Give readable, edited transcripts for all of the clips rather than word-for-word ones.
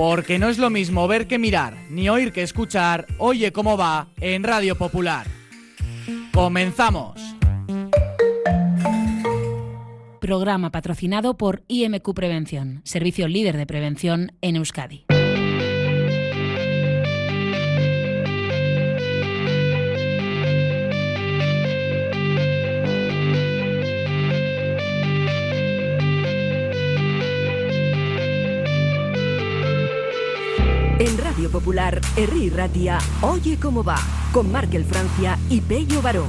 Porque no es lo mismo ver que mirar, ni oír que escuchar. Oye cómo va en Radio Popular. ¡Comenzamos! Programa patrocinado por IMQ Prevención, servicio líder de prevención en Euskadi. En Radio Popular, Herri Ratia, Oye cómo va, con Markel Francia y Pello Baró.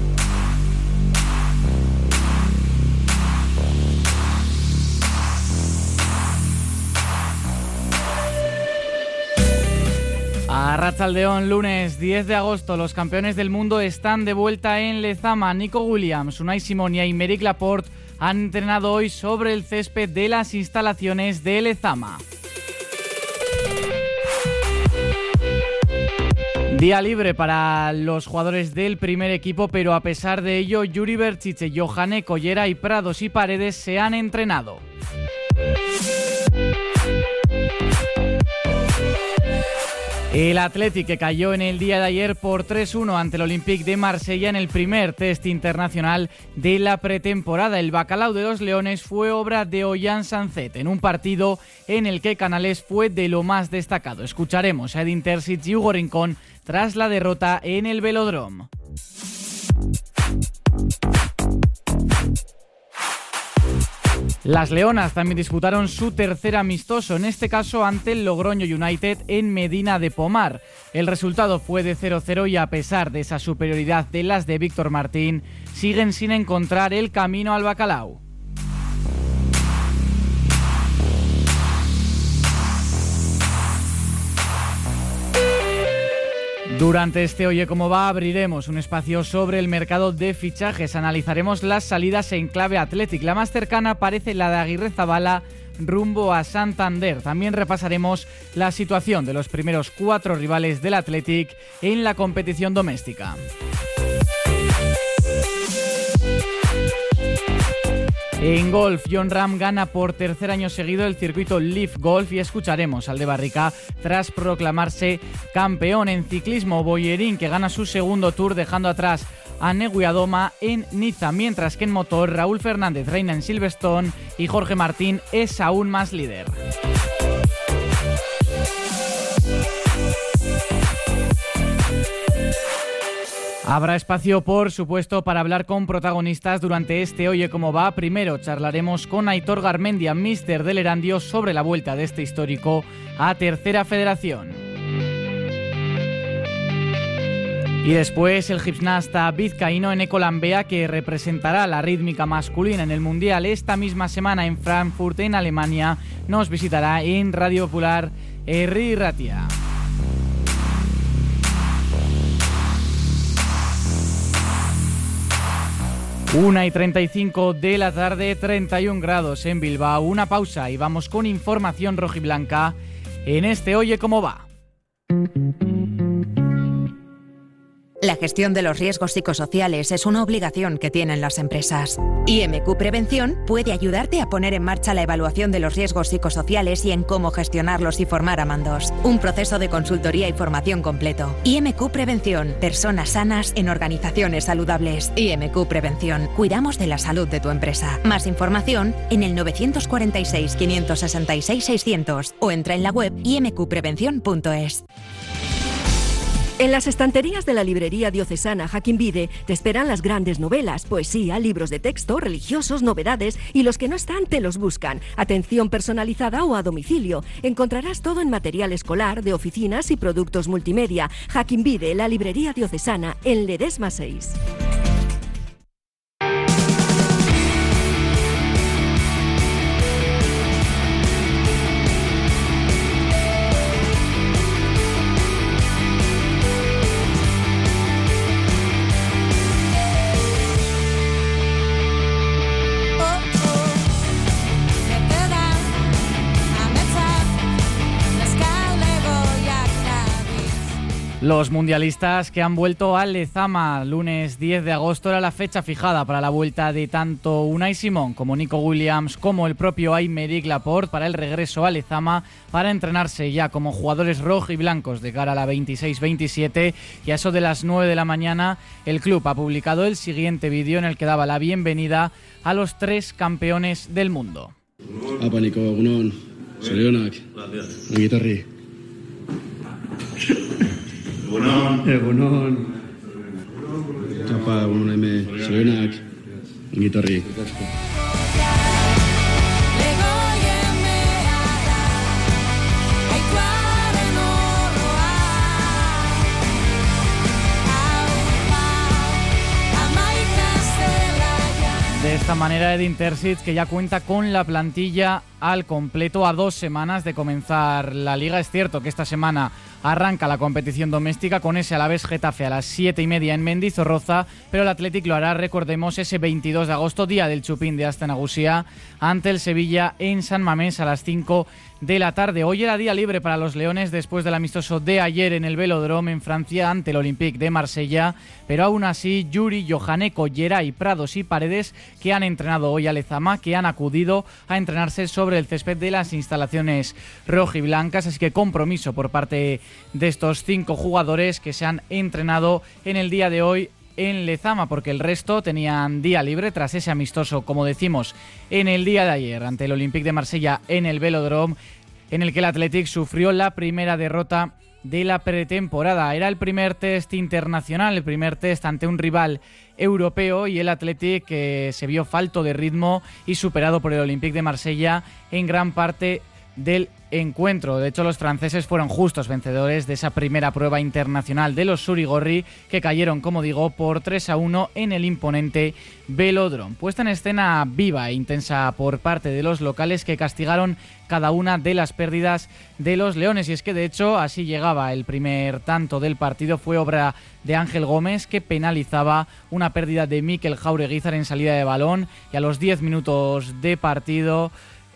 Arratsaldeon, lunes 10 de agosto, los campeones del mundo están de vuelta en Lezama. Nico Williams, Unai Simon y Aymeric Laporte han entrenado hoy sobre el césped de las instalaciones de Lezama. Día libre para los jugadores del primer equipo, pero a pesar de ello, Yuri Berchiche, Johane Collera y Prados y Paredes se han entrenado. El Athletic, que cayó en el día de ayer por 3-1 ante el Olympique de Marsella en el primer test internacional de la pretemporada. El bacalao de los Leones fue obra de Ollán Sancet, en un partido en el que Canales fue de lo más destacado. Escucharemos a Edin Terzic y Hugo Rincón tras la derrota en el Velódromo. Las Leonas también disputaron su tercer amistoso, en este caso ante el Logroño United en Medina de Pomar. El resultado fue de 0-0 y a pesar de esa superioridad de las de Víctor Martín, siguen sin encontrar el camino al bacalao. Durante este Oye cómo va abriremos un espacio sobre el mercado de fichajes. Analizaremos las salidas en clave Athletic. La más cercana parece la de Aguirrezabala rumbo a Santander. También repasaremos la situación de los primeros 4 rivales del Athletic en la competición doméstica. En golf, Jon Rahm gana por tercer año seguido el circuito Leaf Golf y escucharemos al de Barrica tras proclamarse campeón. En ciclismo, Boyerín, que gana su segundo Tour dejando atrás a Neguiadoma en Niza, mientras que en motor, Raúl Fernández reina en Silverstone y Jorge Martín es aún más líder. Habrá espacio, por supuesto, para hablar con protagonistas durante este Oye cómo va. Primero charlaremos con Aitor Garmendia, míster del Erandio, sobre la vuelta de este histórico a Tercera Federación. Y después el gimnasta vizcaíno Eneko Lambea, que representará la rítmica masculina en el Mundial esta misma semana en Frankfurt, en Alemania, nos visitará en Radio Popular Herri Ratia. Una y 35 de la tarde, 31 grados en Bilbao. Una pausa y vamos con información rojiblanca en este Oye cómo va. La gestión de los riesgos psicosociales es una obligación que tienen las empresas. IMQ Prevención puede ayudarte a poner en marcha la evaluación de los riesgos psicosociales y en cómo gestionarlos y formar a mandos. Un proceso de consultoría y formación completo. IMQ Prevención. Personas sanas en organizaciones saludables. IMQ Prevención. Cuidamos de la salud de tu empresa. Más información en el 946 566 600 o entra en la web imqprevención.es. En las estanterías de la librería diocesana Jaquín Vide te esperan las grandes novelas, poesía, libros de texto, religiosos, novedades y los que no están te los buscan. Atención personalizada o a domicilio. Encontrarás todo en material escolar, de oficinas y productos multimedia. Jaquín Vide, la librería diocesana, en Ledesma 6. Los mundialistas que han vuelto al Lezama, lunes 10 de agosto era la fecha fijada para la vuelta de tanto Unai Simón como Nico Williams como el propio Aymeric Laporte para el regreso al Lezama para entrenarse ya como jugadores rojiblancos de cara a la 26-27, y a eso de las 9 de la mañana el club ha publicado el siguiente vídeo en el que daba la bienvenida a los 3 campeones del mundo. Apa Nico, egunon, zorionak, ongi etorri. Egunon. Apa, egunon eme, zorionak, ongi etorri. De esta manera Edin Terzic, que ya cuenta con la plantilla al completo a 2 semanas de comenzar la Liga. Es cierto que esta semana arranca la competición doméstica con ese Alavés Getafe a las 7:30 en Mendizorroza, pero el Athletic lo hará, recordemos, ese 22 de agosto, día del Chupín de Aste Nagusia, ante el Sevilla en San Mamés a las 5 de la tarde. Hoy era día libre para los leones después del amistoso de ayer en el Velodrome en Francia ante el Olympique de Marsella, pero aún así Yuri, Johaneko, Geray, Prados y Paredes, que han entrenado hoy a Lezama, que han acudido a entrenarse sobre el césped de las instalaciones rojiblancas, así que compromiso por parte de estos 5 jugadores que se han entrenado en el día de hoy en Lezama, porque el resto tenían día libre tras ese amistoso, como decimos, en el día de ayer ante el Olympique de Marsella en el Velodrome, en el que el Athletic sufrió la primera derrota de la pretemporada. Era el primer test internacional, el primer test ante un rival europeo, y el Athletic se vio falto de ritmo y superado por el Olympique de Marsella en gran parte del encuentro. De hecho, los franceses fueron justos vencedores de esa primera prueba internacional de los Surigorri, que cayeron, como digo, por 3-1 en el imponente Velodrome. Puesta en escena viva e intensa por parte de los locales, que castigaron cada una de las pérdidas de los leones, y es que de hecho así llegaba el primer tanto del partido. Fue obra de Ángel Gómez, que penalizaba una pérdida de Mikel Jaureguizar en salida de balón, y a los 10 minutos de partido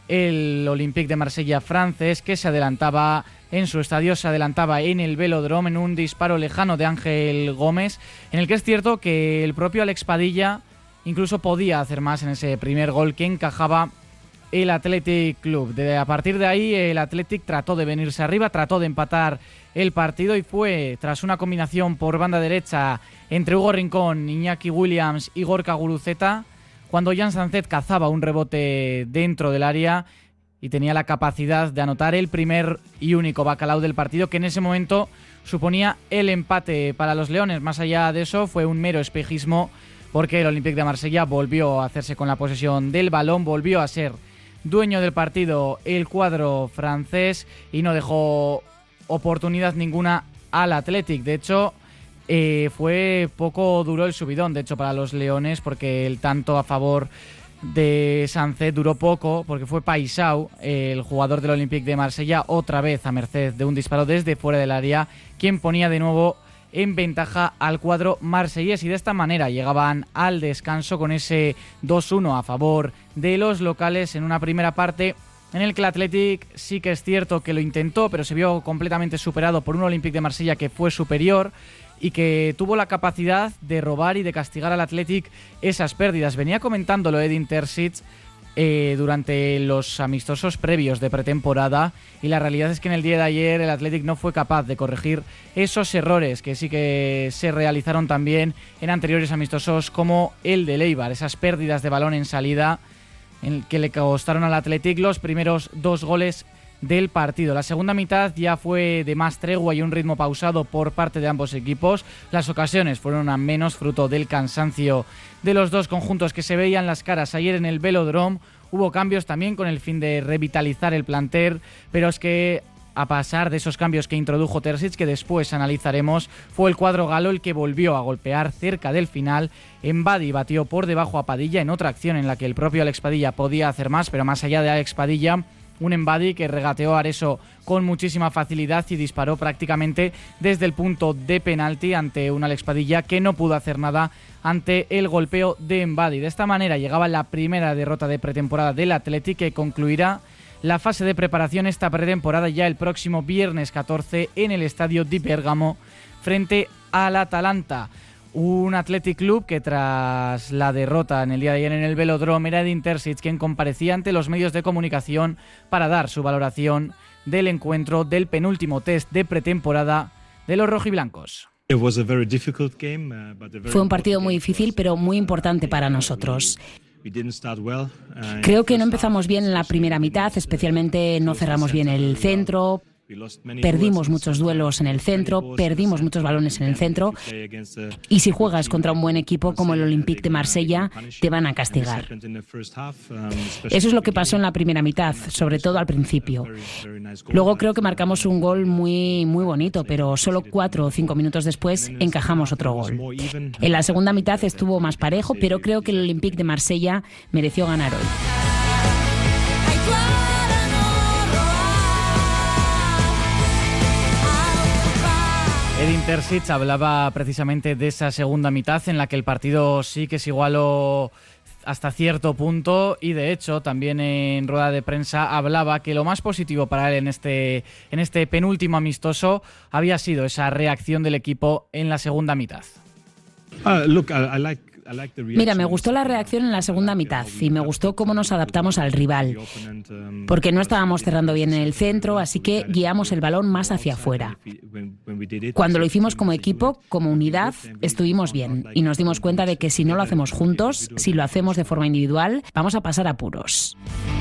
el Olympique de Marsella francés, que se adelantaba en su estadio, se adelantaba en el Velodrome en un disparo lejano de Ángel Gómez, en el que es cierto que el propio Alex Padilla incluso podía hacer más en ese primer gol que encajaba el Athletic Club. A partir de ahí el Athletic trató de venirse arriba, trató de empatar el partido, y fue tras una combinación por banda derecha entre Hugo Rincón, Iñaki Williams y Gorka Guruceta cuando Jan Sanzet cazaba un rebote dentro del área y tenía la capacidad de anotar el primer y único bacalao del partido, que en ese momento suponía el empate para los leones. Más allá de eso, fue un mero espejismo, porque el Olympique de Marsella volvió a hacerse con la posesión del balón, volvió a ser dueño del partido el cuadro francés y no dejó oportunidad ninguna al Athletic. De hecho, fue poco duro el subidón, de hecho, para los leones, porque el tanto a favor de Sanzet duró poco, porque fue Paisao, el jugador del Olympique de Marsella, otra vez a merced de un disparo desde fuera del área, quien ponía de nuevo en ventaja al cuadro marsellés, y de esta manera llegaban al descanso con ese 2-1 a favor de los locales en una primera parte en el que el Athletic sí que es cierto que lo intentó, pero se vio completamente superado por un Olympique de Marsella que fue superior y que tuvo la capacidad de robar y de castigar al Athletic esas pérdidas. Venía comentándolo Edin Terzic durante los amistosos previos de pretemporada, y la realidad es que en el día de ayer el Athletic no fue capaz de corregir esos errores que sí que se realizaron también en anteriores amistosos, como el de Eibar, esas pérdidas de balón en salida en que le costaron al Athletic los primeros 2 goles del partido. La segunda mitad ya fue de más tregua y un ritmo pausado por parte de ambos equipos. Las ocasiones fueron a menos, fruto del cansancio de los dos conjuntos que se veían las caras ayer en el Velodrome. Hubo cambios también con el fin de revitalizar el plantel, pero es que a pasar de esos cambios que introdujo Terzic, que después analizaremos, fue el cuadro galo el que volvió a golpear cerca del final. Embadi batió por debajo a Padilla en otra acción en la que el propio Alex Padilla podía hacer más, pero más allá de Alex Padilla, un Embadi que regateó a Areso con muchísima facilidad y disparó prácticamente desde el punto de penalti ante un Alex Padilla que no pudo hacer nada ante el golpeo de Embadi. De esta manera llegaba la primera derrota de pretemporada del Athletic, que concluirá la fase de preparación esta pretemporada ya el próximo viernes 14 en el estadio di Bergamo frente al Atalanta. Un Athletic Club que tras la derrota en el día de ayer en el Velódromo era Edin Terzic quien comparecía ante los medios de comunicación para dar su valoración del encuentro del penúltimo test de pretemporada de los rojiblancos. Fue un partido muy difícil, pero muy importante para nosotros. Creo que no empezamos bien en la primera mitad, especialmente no cerramos bien el centro. Perdimos muchos duelos en el centro, perdimos muchos balones en el centro, y si juegas contra un buen equipo como el Olympique de Marsella, te van a castigar. Eso es lo que pasó en la primera mitad, sobre todo al principio. Luego creo que marcamos un gol muy, muy bonito, pero solo 4 o 5 minutos después encajamos otro gol. En la segunda mitad estuvo más parejo, pero creo que el Olympique de Marsella mereció ganar hoy. Edin Terzic hablaba precisamente de esa segunda mitad en la que el partido sí que se igualó hasta cierto punto, y de hecho también en rueda de prensa hablaba que lo más positivo para él en este penúltimo amistoso había sido esa reacción del equipo en la segunda mitad. Mira, me gustó la reacción en la segunda mitad y me gustó cómo nos adaptamos al rival, porque no estábamos cerrando bien en el centro, así que guiamos el balón más hacia afuera. Cuando lo hicimos como equipo, como unidad, estuvimos bien y nos dimos cuenta de que si no lo hacemos juntos, si lo hacemos de forma individual, vamos a pasar apuros.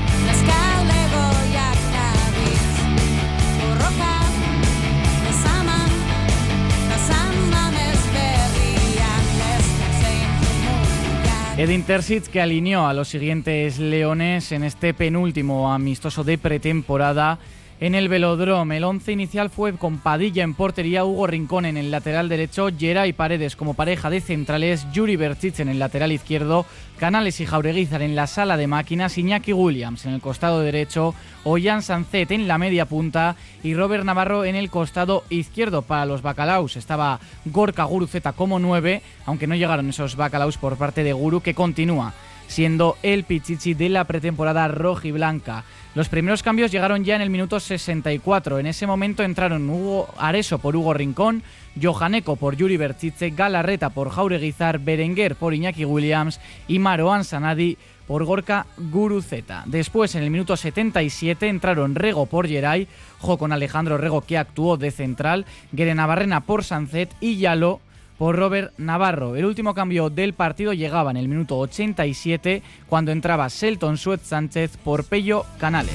Edin Terzic, que alineó a los siguientes leones en este penúltimo amistoso de pretemporada en el Velódromo. El 11 inicial fue con Padilla en portería, Hugo Rincón en el lateral derecho, Geray Paredes como pareja de centrales, Yuri Berchiche en el lateral izquierdo, Canales y Jaureguizar en la sala de máquinas, Iñaki Williams en el costado derecho, Ollán Sancet en la media punta y Robert Navarro en el costado izquierdo. Para los bacalaos estaba Gorka Guruceta como 9, aunque no llegaron esos bacalaos por parte de Guru, que continúa siendo el pichichi de la pretemporada rojiblanca. Los primeros cambios llegaron ya en el minuto 64. En ese momento entraron Hugo Areso por Hugo Rincón, Johaneko por Yuri Berchiche, Galarreta por Jaureguizar, Berenguer por Iñaki Williams y Marouane Sanadi por Gorka Guruceta. Después, en el minuto 77, entraron Rego por Geray, con Alejandro Rego, que actuó de central, Guerenabarrena por Sancet y Yalo por Robert Navarro. El último cambio del partido llegaba en el minuto 87, cuando entraba Selton Suez Sánchez por Pello Canales.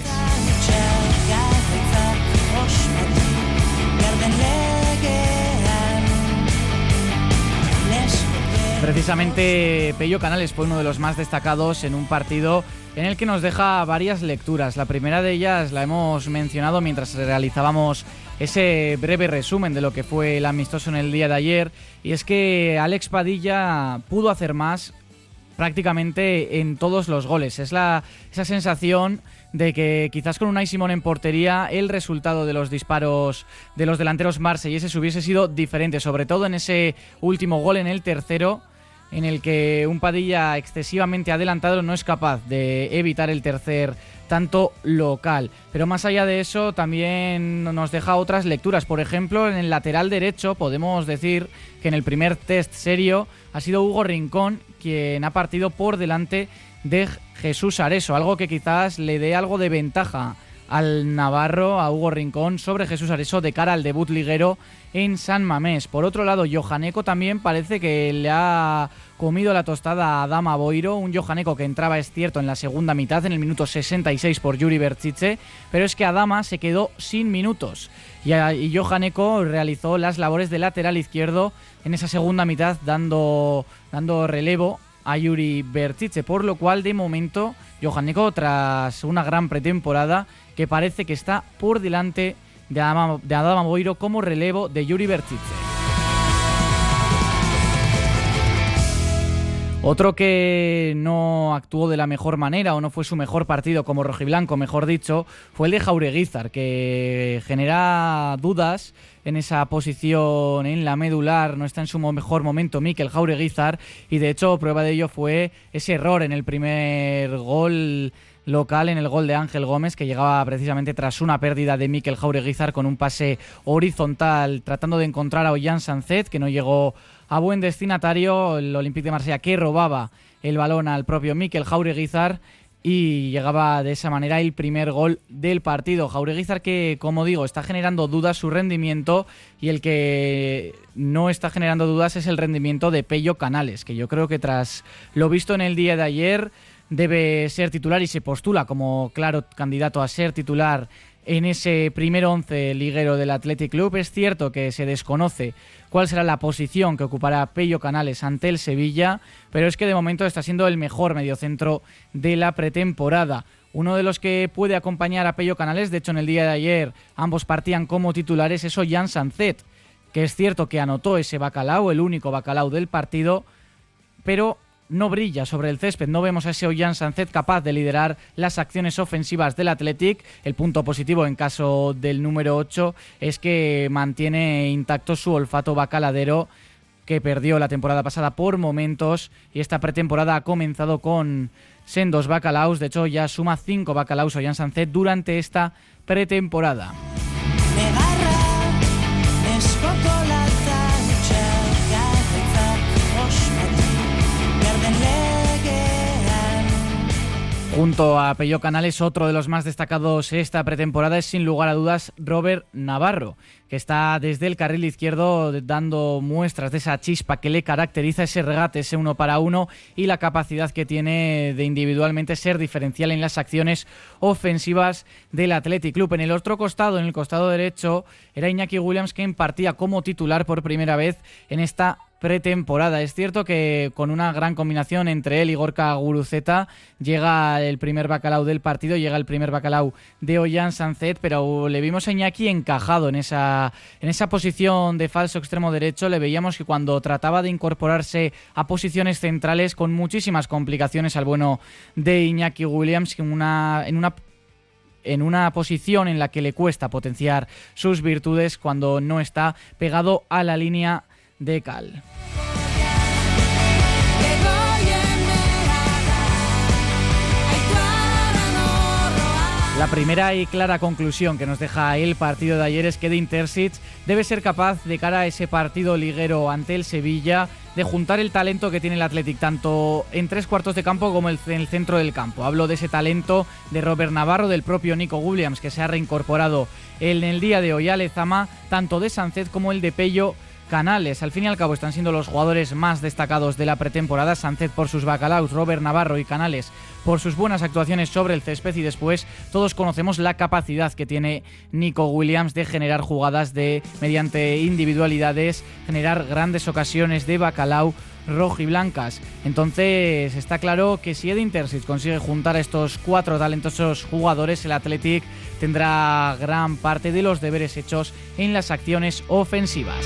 Precisamente Pello Canales fue uno de los más destacados en un partido en el que nos deja varias lecturas. La primera de ellas la hemos mencionado mientras realizábamos ese breve resumen de lo que fue el amistoso en el día de ayer, y es que Alex Padilla pudo hacer más prácticamente en todos los goles. Es esa sensación de que quizás con Unai Simón en portería el resultado de los disparos de los delanteros marselleses hubiese sido diferente, sobre todo en ese último gol, en el tercero, en el que un Padilla excesivamente adelantado no es capaz de evitar el tercer tanto local. Pero más allá de eso también nos deja otras lecturas. Por ejemplo, en el lateral derecho podemos decir que en el primer test serio ha sido Hugo Rincón quien ha partido por delante de Jesús Areso, algo que quizás le dé algo de ventaja al navarro, a Hugo Rincón, sobre Jesús Areso de cara al debut liguero en San Mamés. Por otro lado, Johaneko también parece que le ha comido la tostada a Adama Boiro, un Johaneko que entraba, es cierto, en la segunda mitad, en el minuto 66 por Yuri Berchiche, pero es que Adama se quedó sin minutos y Johaneko realizó las labores de lateral izquierdo en esa segunda mitad, dando relevo a Yuri Berchiche, por lo cual de momento Johaneko, tras una gran pretemporada, que parece que está por delante de Adama Boiro como relevo de Yuri Berchiche. Otro que no actuó de la mejor manera, o no fue su mejor partido como rojiblanco, mejor dicho, fue el de Jaureguizar, que genera dudas en esa posición en la medular. No está en su mejor momento Mikel Jaureguizar, y de hecho prueba de ello fue ese error en el primer gol local en el gol de Ángel Gómez, que llegaba precisamente tras una pérdida de Mikel Jaureguizar con un pase horizontal tratando de encontrar a Ollán Sancet, que no llegó a buen destinatario. El Olympique de Marsella que robaba el balón al propio Mikel Jaureguizar y llegaba de esa manera el primer gol del partido. Jaureguizar que, como digo, está generando dudas su rendimiento, y el que no está generando dudas es el rendimiento de Pello Canales, que yo creo que tras lo visto en el día de ayer debe ser titular y se postula como claro candidato a ser titular en ese primer 11 liguero del Athletic Club. Es cierto que se desconoce cuál será la posición que ocupará Pello Canales ante el Sevilla, pero es que de momento está siendo el mejor mediocentro de la pretemporada. Uno de los que puede acompañar a Pello Canales, de hecho en el día de ayer ambos partían como titulares, es Ollán Sancet, que es cierto que anotó ese bacalao, el único bacalao del partido, pero no brilla sobre el césped. No vemos a ese Ollán Sancet capaz de liderar las acciones ofensivas del Athletic. El punto positivo en caso del número 8 es que mantiene intacto su olfato bacaladero, que perdió la temporada pasada por momentos, y esta pretemporada ha comenzado con sendos bacalaos. De hecho ya suma 5 bacalaos Ollán Sancet durante esta pretemporada. Junto a Pello Canales, otro de los más destacados esta pretemporada es sin lugar a dudas Robert Navarro, que está desde el carril izquierdo dando muestras de esa chispa que le caracteriza, ese regate, ese 1 para 1 y la capacidad que tiene de individualmente ser diferencial en las acciones ofensivas del Athletic Club. En el otro costado, en el costado derecho, era Iñaki Williams, quien partía como titular por primera vez en esta pretemporada. Es cierto que con una gran combinación entre él y Gorka Guruceta llega el primer bacalao del partido, llega el primer bacalao de Ollán Sancet, pero le vimos a Iñaki encajado en esa posición de falso extremo derecho. Le veíamos que cuando trataba de incorporarse a posiciones centrales, con muchísimas complicaciones al bueno de Iñaki Williams, en una posición en la que le cuesta potenciar sus virtudes cuando no está pegado a la línea de cal. La primera y clara conclusión que nos deja el partido de ayer es que Edin Terzic debe ser capaz, de cara a ese partido liguero ante el Sevilla, de juntar el talento que tiene el Athletic, tanto en tres cuartos de campo como en el centro del campo. Hablo de ese talento de Robert Navarro, del propio Nico Williams, que se ha reincorporado en el día de hoy a Lezama, tanto de Sancet como el de Pello Canales. Al fin y al cabo están siendo los jugadores más destacados de la pretemporada. Sancet por sus bacalaos, Robert Navarro y Canales por sus buenas actuaciones sobre el césped, y después todos conocemos la capacidad que tiene Nico Williams de generar jugadas, de mediante individualidades generar grandes ocasiones de bacalao rojiblancas. Entonces está claro que si Edin Terzic consigue juntar a estos 4 talentosos jugadores, el Athletic tendrá gran parte de los deberes hechos en las acciones ofensivas.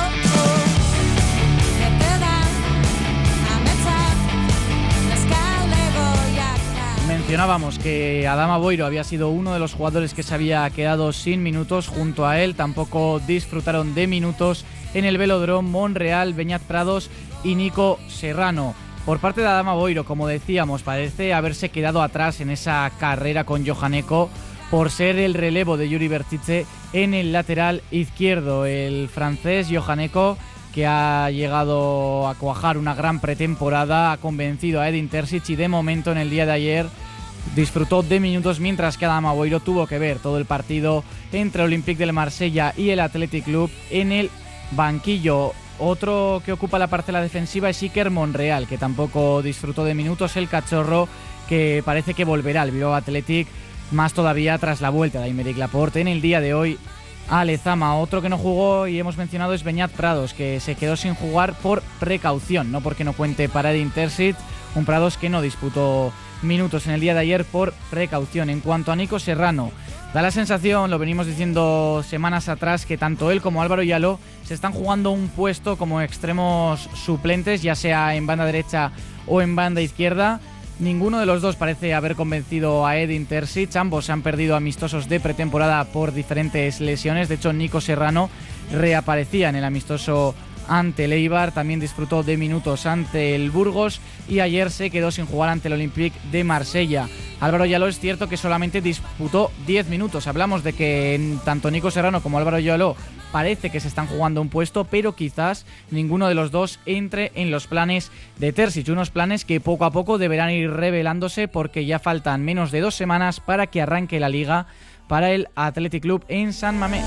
Mencionábamos que Adama Boiro había sido uno de los jugadores que se había quedado sin minutos. Junto a él tampoco disfrutaron de minutos en el Velódromo Monreal, Beñat Prados y Nico Serrano. Por parte de Adama Boiro, como decíamos, parece haberse quedado atrás en esa carrera con Johaneko por ser el relevo de Yuri Bertice en el lateral izquierdo. El francés Johaneko, que ha llegado a cuajar una gran pretemporada, ha convencido a Edin Terzic y de momento en el día de ayer disfrutó de minutos, mientras que Adama Boiro tuvo que ver todo el partido entre Olympique de Marsella y el Athletic Club en el banquillo. Otro que ocupa la parcela defensiva es Iker Monreal, que tampoco disfrutó de minutos. El cachorro, que parece que volverá al Bilbao Athletic, más todavía tras la vuelta de Aymeric Laporte en el día de hoy a Lezama. Otro que no jugó y hemos mencionado es Beñat Prados, que se quedó sin jugar por precaución, no porque no cuente para Edin Terzic. Un Prados que no disputó minutos en el día de ayer por precaución. En cuanto a Nico Serrano, da la sensación, lo venimos diciendo semanas atrás, que tanto él como Álvaro Yalo se están jugando un puesto como extremos suplentes, ya sea en banda derecha o en banda izquierda. Ninguno de los dos parece haber convencido a Edin Terzic. Ambos se han perdido amistosos de pretemporada por diferentes lesiones. De hecho, Nico Serrano reaparecía en el amistoso ante el Eibar, también disfrutó de minutos ante el Burgos y ayer se quedó sin jugar ante el Olympique de Marsella. Álvaro Yaló es cierto que solamente disputó 10 minutos. Hablamos de que tanto Nico Serrano como Álvaro Yaló parece que se están jugando un puesto, pero quizás ninguno de los dos entre en los planes de Terzic, unos planes que poco a poco deberán ir revelándose porque ya faltan menos de 2 semanas para que arranque la Liga para el Athletic Club en San Mamés.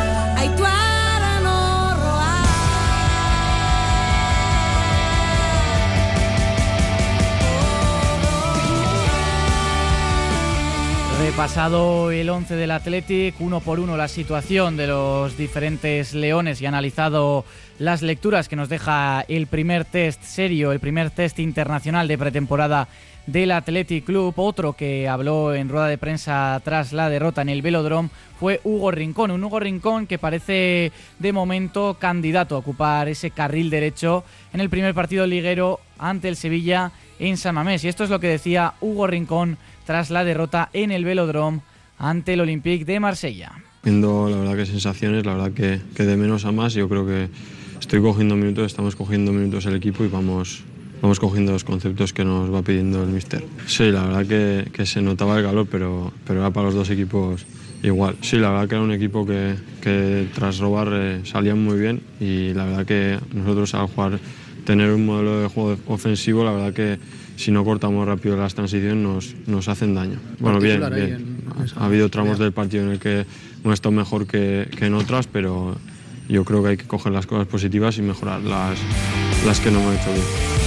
Repasado el 11 del Athletic, uno por uno la situación de los diferentes leones y analizado las lecturas que nos deja el primer test serio, el primer test internacional de pretemporada del Athletic Club. Otro que habló en rueda de prensa tras la derrota en el Velódromo fue Hugo Rincón, un Hugo Rincón que parece de momento candidato a ocupar ese carril derecho en el primer partido liguero ante el Sevilla en San Mamés. Y esto es lo que decía Hugo Rincón tras la derrota en el Velódromo ante el Olympique de Marsella. Viendo la verdad que sensaciones, la verdad que de menos a más, yo creo que estoy cogiendo minutos, estamos cogiendo minutos el equipo y vamos cogiendo los conceptos que nos va pidiendo el míster. Sí, la verdad que se notaba el calor, pero era para los dos equipos igual. Sí, la verdad que era un equipo que tras robar salían muy bien y la verdad que nosotros al jugar, tener un modelo de juego ofensivo, la verdad que si no cortamos rápido las transiciones nos hacen daño. Bueno, bien. Ha habido tramos del partido en el que hemos estado mejor que en otras, pero yo creo que hay que coger las cosas positivas y mejorar las que no hemos hecho bien.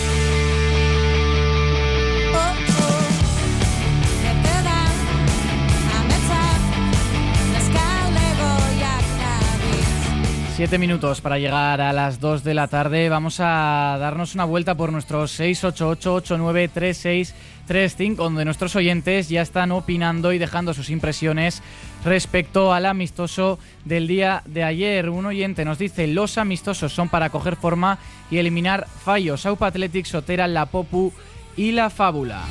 Siete minutos para llegar a las 2 de la tarde. Vamos a darnos una vuelta por nuestros 688-893635, donde nuestros oyentes ya están opinando y dejando sus impresiones respecto al amistoso del día de ayer. Un oyente nos dice: los amistosos son para coger forma y eliminar fallos. Aupa Athletic, Sotera, La Popu y La Fábula.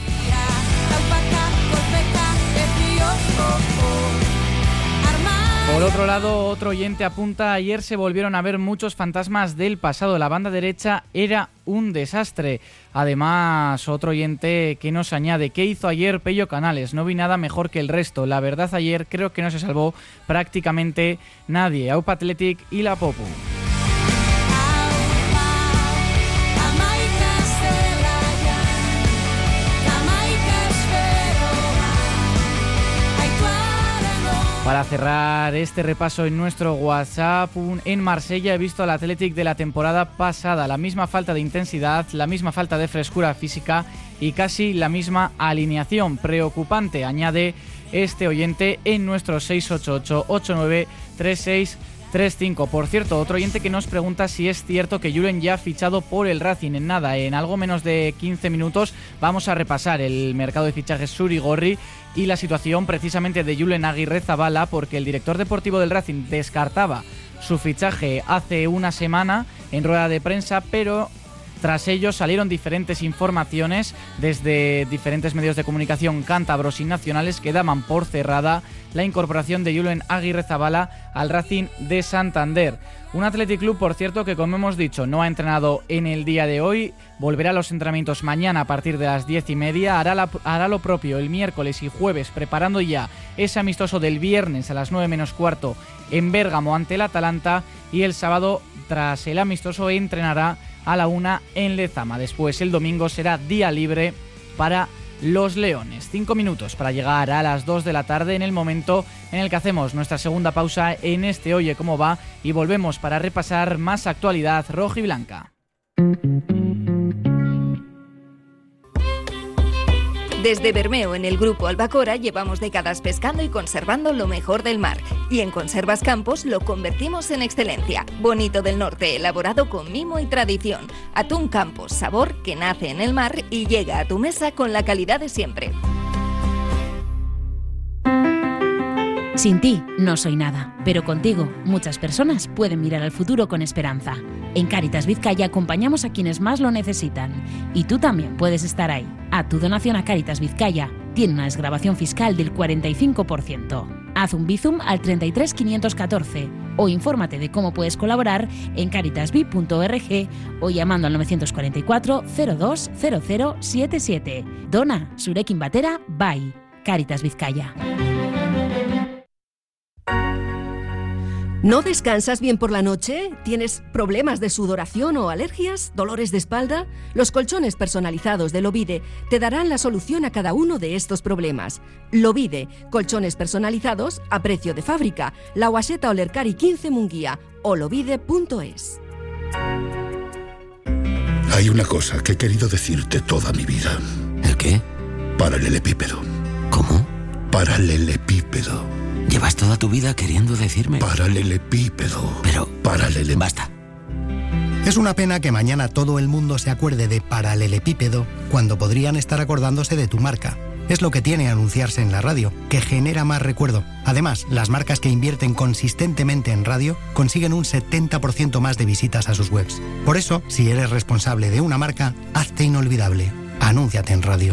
Por otro lado, otro oyente apunta: ayer se volvieron a ver muchos fantasmas del pasado. La banda derecha era un desastre. Además, otro oyente que nos añade: ¿qué hizo ayer Pello Canales? No vi nada mejor que el resto. La verdad, ayer creo que no se salvó prácticamente nadie. Aupa Athletic y La Popu. Para cerrar este repaso en nuestro WhatsApp, en Marsella he visto al Athletic de la temporada pasada, la misma falta de intensidad, la misma falta de frescura física y casi la misma alineación. Preocupante, añade este oyente en nuestro 688-893635. Por cierto, otro oyente que nos pregunta si es cierto que Julen ya ha fichado por el Racing. En nada, en algo menos de 15 minutos vamos a repasar el mercado de fichajes Surigorri y la situación precisamente de Julen Aguirrezabala, porque el director deportivo del Racing descartaba su fichaje hace una semana en rueda de prensa, pero tras ello salieron diferentes informaciones desde diferentes medios de comunicación cántabros y nacionales que daban por cerrada la incorporación de Julen Aguirrezabala al Racing de Santander. Un Athletic Club, por cierto, que como hemos dicho no ha entrenado en el día de hoy, volverá a los entrenamientos mañana a partir de las 10:30, hará lo propio el miércoles y jueves, preparando ya ese amistoso del viernes a las 9:15 en Bérgamo ante el Atalanta, y el sábado, tras el amistoso, entrenará a la 1 en Lezama. Después el domingo será día libre para los Leones. 5 minutos para llegar a las 2 de la tarde, en el momento en el que hacemos nuestra segunda pausa en este Oye Cómo Va, y volvemos para repasar más actualidad rojiblanca. Desde Bermeo, en el Grupo Albacora, llevamos décadas pescando y conservando lo mejor del mar. Y en Conservas Campos lo convertimos en excelencia. Bonito del Norte, elaborado con mimo y tradición. Atún Campos, sabor que nace en el mar y llega a tu mesa con la calidad de siempre. Sin ti no soy nada, pero contigo muchas personas pueden mirar al futuro con esperanza. En Cáritas Vizcaya acompañamos a quienes más lo necesitan, y tú también puedes estar ahí. Tu donación a Cáritas Vizcaya tiene una desgravación fiscal del 45%. Haz un Bizum al 33 514 o infórmate de cómo puedes colaborar en caritasbi.org o llamando al 944 02 0077. Dona, zurekin batera, bai. Caritas Vizcaya. ¿No descansas bien por la noche? ¿Tienes problemas de sudoración o alergias? ¿Dolores de espalda? Los colchones personalizados de Lovide te darán la solución a cada uno de estos problemas. Lovide, colchones personalizados a precio de fábrica. La Guaseta Olercari 15 Munguía o lovide.es. Hay una cosa que he querido decirte toda mi vida. ¿El qué? Paralelepípedo. ¿Cómo? Paralelepípedo. Llevas toda tu vida queriendo decirme... Paralelepípedo. Pero... Basta. Es una pena que mañana todo el mundo se acuerde de paralelepípedo cuando podrían estar acordándose de tu marca. Es lo que tiene anunciarse en la radio, que genera más recuerdo. Además, las marcas que invierten consistentemente en radio consiguen un 70% más de visitas a sus webs. Por eso, si eres responsable de una marca, hazte inolvidable. Anúnciate en radio.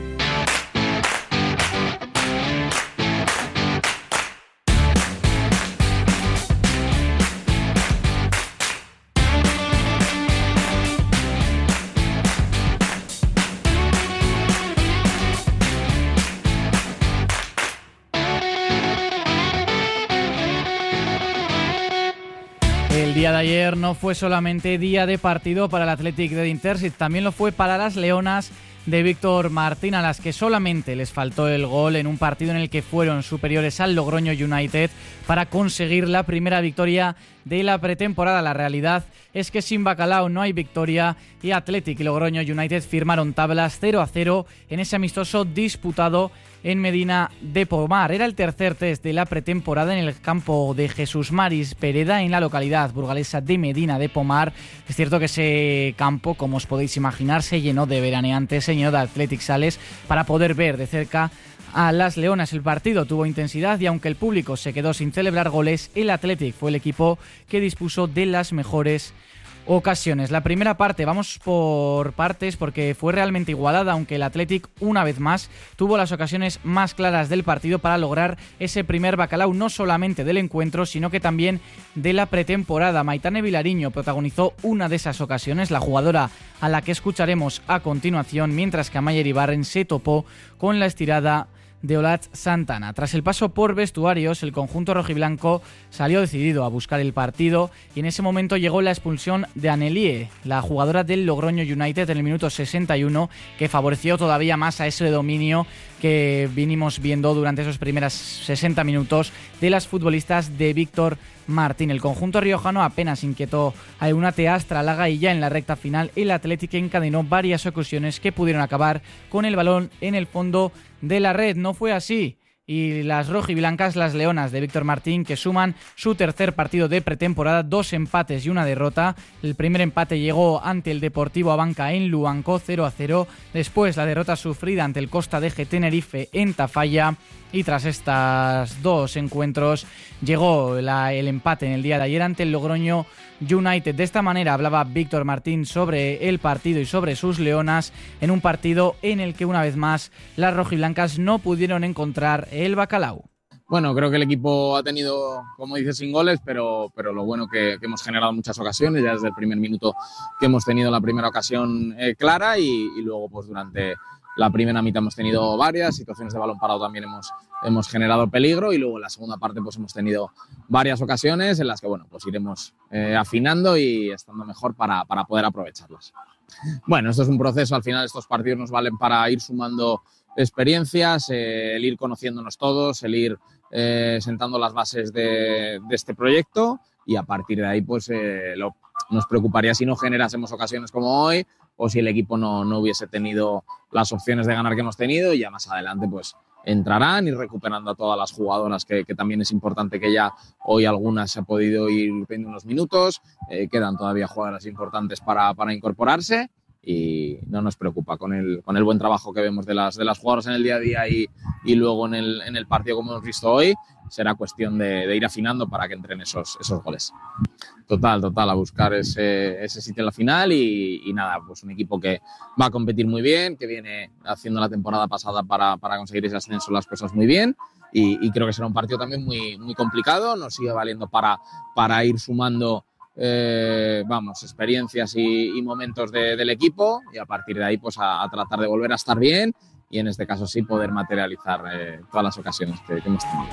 El día de ayer no fue solamente día de partido para el Athletic de Dintersit, también lo fue para las Leonas de Víctor Martín, a las que solamente les faltó el gol en un partido en el que fueron superiores al Logroño United para conseguir la primera victoria de la pretemporada. La realidad es que sin Bacalao no hay victoria y Athletic y Logroño United firmaron tablas 0-0 en ese amistoso disputado en Medina de Pomar. Era el tercer test de la pretemporada en el campo de Jesús Maris Pereda en la localidad burgalesa de Medina de Pomar. Es cierto que ese campo, como os podéis imaginar, se llenó de veraneantes, se llenó de Athletic Sales para poder ver de cerca a las Leonas. El partido tuvo intensidad y aunque el público se quedó sin celebrar goles, el Athletic fue el equipo que dispuso de las mejores ocasiones. La primera parte, vamos por partes porque fue realmente igualada, aunque el Athletic una vez más tuvo las ocasiones más claras del partido para lograr ese primer bacalao, no solamente del encuentro, sino que también de la pretemporada. Maitane Vilariño protagonizó una de esas ocasiones, la jugadora a la que escucharemos a continuación, mientras que Amayer Ibarren se topó con la estirada de Olat Santana. Tras el paso por vestuarios, el conjunto rojiblanco salió decidido a buscar el partido y en ese momento llegó la expulsión de Anelie, la jugadora del Logroño United, en el minuto 61, que favoreció todavía más a ese dominio que vinimos viendo durante esos primeros 60 minutos de las futbolistas de Víctor Martín. El conjunto riojano apenas inquietó a Eunate Astralaga y ya en la recta final el Athletic encadenó varias ocasiones que pudieron acabar con el balón en el fondo de la red. No fue así y las rojiblancas, las Leonas de Víctor Martín, que suman su tercer partido de pretemporada, 2 empates y una derrota. El primer empate llegó ante el Deportivo Abanca en Luanco 0-0, después la derrota sufrida ante el Costa de Tenerife en Tafalla y tras estos dos encuentros llegó el empate en el día de ayer ante el Logroño United. De esta manera hablaba Víctor Martín sobre el partido y sobre sus leonas en un partido en el que una vez más las rojiblancas no pudieron encontrar el bacalao. Bueno, creo que el equipo ha tenido, como dices, sin goles, pero lo bueno que hemos generado muchas ocasiones, ya desde el primer minuto que hemos tenido la primera ocasión clara y luego pues durante la primera mitad hemos tenido varias situaciones de balón parado, también hemos generado peligro y luego en la segunda parte pues hemos tenido varias ocasiones en las que bueno, pues iremos afinando y estando mejor para poder aprovecharlas. Bueno, esto es un proceso, al final estos partidos nos valen para ir sumando experiencias, el ir conociéndonos todos, el ir sentando las bases de este proyecto y a partir de ahí pues nos preocuparía si no generásemos ocasiones como hoy o si el equipo no hubiese tenido las opciones de ganar que hemos tenido y ya más adelante pues entrarán y recuperando a todas las jugadoras que también es importante que ya hoy algunas se ha podido ir viendo unos minutos, quedan todavía jugadoras importantes para incorporarse y no nos preocupa con el buen trabajo que vemos de las jugadoras en el día a día y luego en el partido como hemos visto hoy, será cuestión de ir afinando para que entren esos goles. Total, a buscar ese sitio en la final y nada, pues un equipo que va a competir muy bien, que viene haciendo la temporada pasada para conseguir ese ascenso las cosas muy bien y creo que será un partido también muy, muy complicado, nos sigue valiendo para ir sumando experiencias y momentos del equipo y a partir de ahí pues a tratar de volver a estar bien y en este caso sí poder materializar todas las ocasiones que hemos tenido.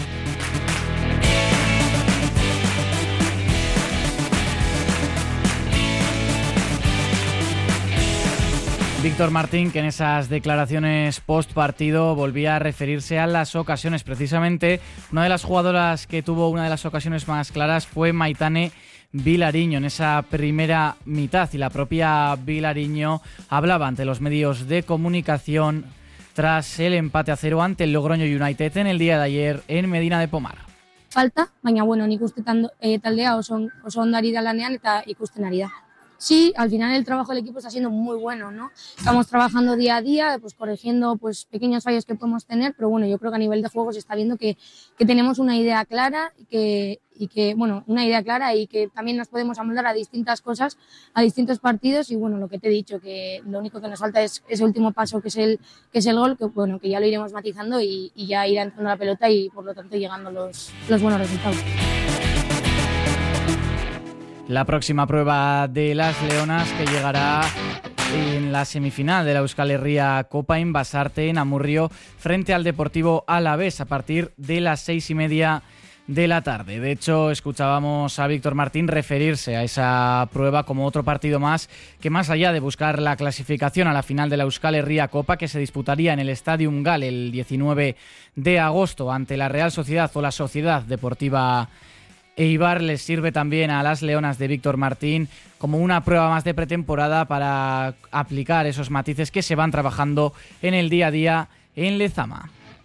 Víctor Martín, que en esas declaraciones post partido volvía a referirse a las ocasiones. Precisamente una de las jugadoras que tuvo una de las ocasiones más claras fue Maitane Vilariño en esa primera mitad, y la propia Vilariño hablaba ante los medios de comunicación tras el empate a 0 ante el Logroño United en el día de ayer en Medina de Pomar. Falta, baina nik uste taldea oso ondari da lanean eta ikusten ari da. Sí, al final el trabajo del equipo está siendo muy bueno, ¿no? Estamos trabajando día a día, pues corrigiendo pues pequeños fallos que podemos tener, pero bueno, yo creo que a nivel de juego se está viendo que tenemos una idea clara y que también nos podemos amoldar a distintas cosas, a distintos partidos y bueno, lo que te he dicho, que lo único que nos falta es ese último paso que es el gol, que bueno, que ya lo iremos matizando y ya irá entrando la pelota y por lo tanto llegando los buenos resultados. La próxima prueba de las Leonas, que llegará en la semifinal de la Euskal Herria Copa en Basarte, en Amurrio, frente al Deportivo Alavés a partir de las 6:30 de la tarde. De hecho, escuchábamos a Víctor Martín referirse a esa prueba como otro partido más, que más allá de buscar la clasificación a la final de la Euskal Herria Copa, que se disputaría en el Stadium Gal el 19 de agosto ante la Real Sociedad o la Sociedad Deportiva Eibar, les sirve también a las Leonas de Víctor Martín como una prueba más de pretemporada para aplicar esos matices que se van trabajando en el día a día en Lezama.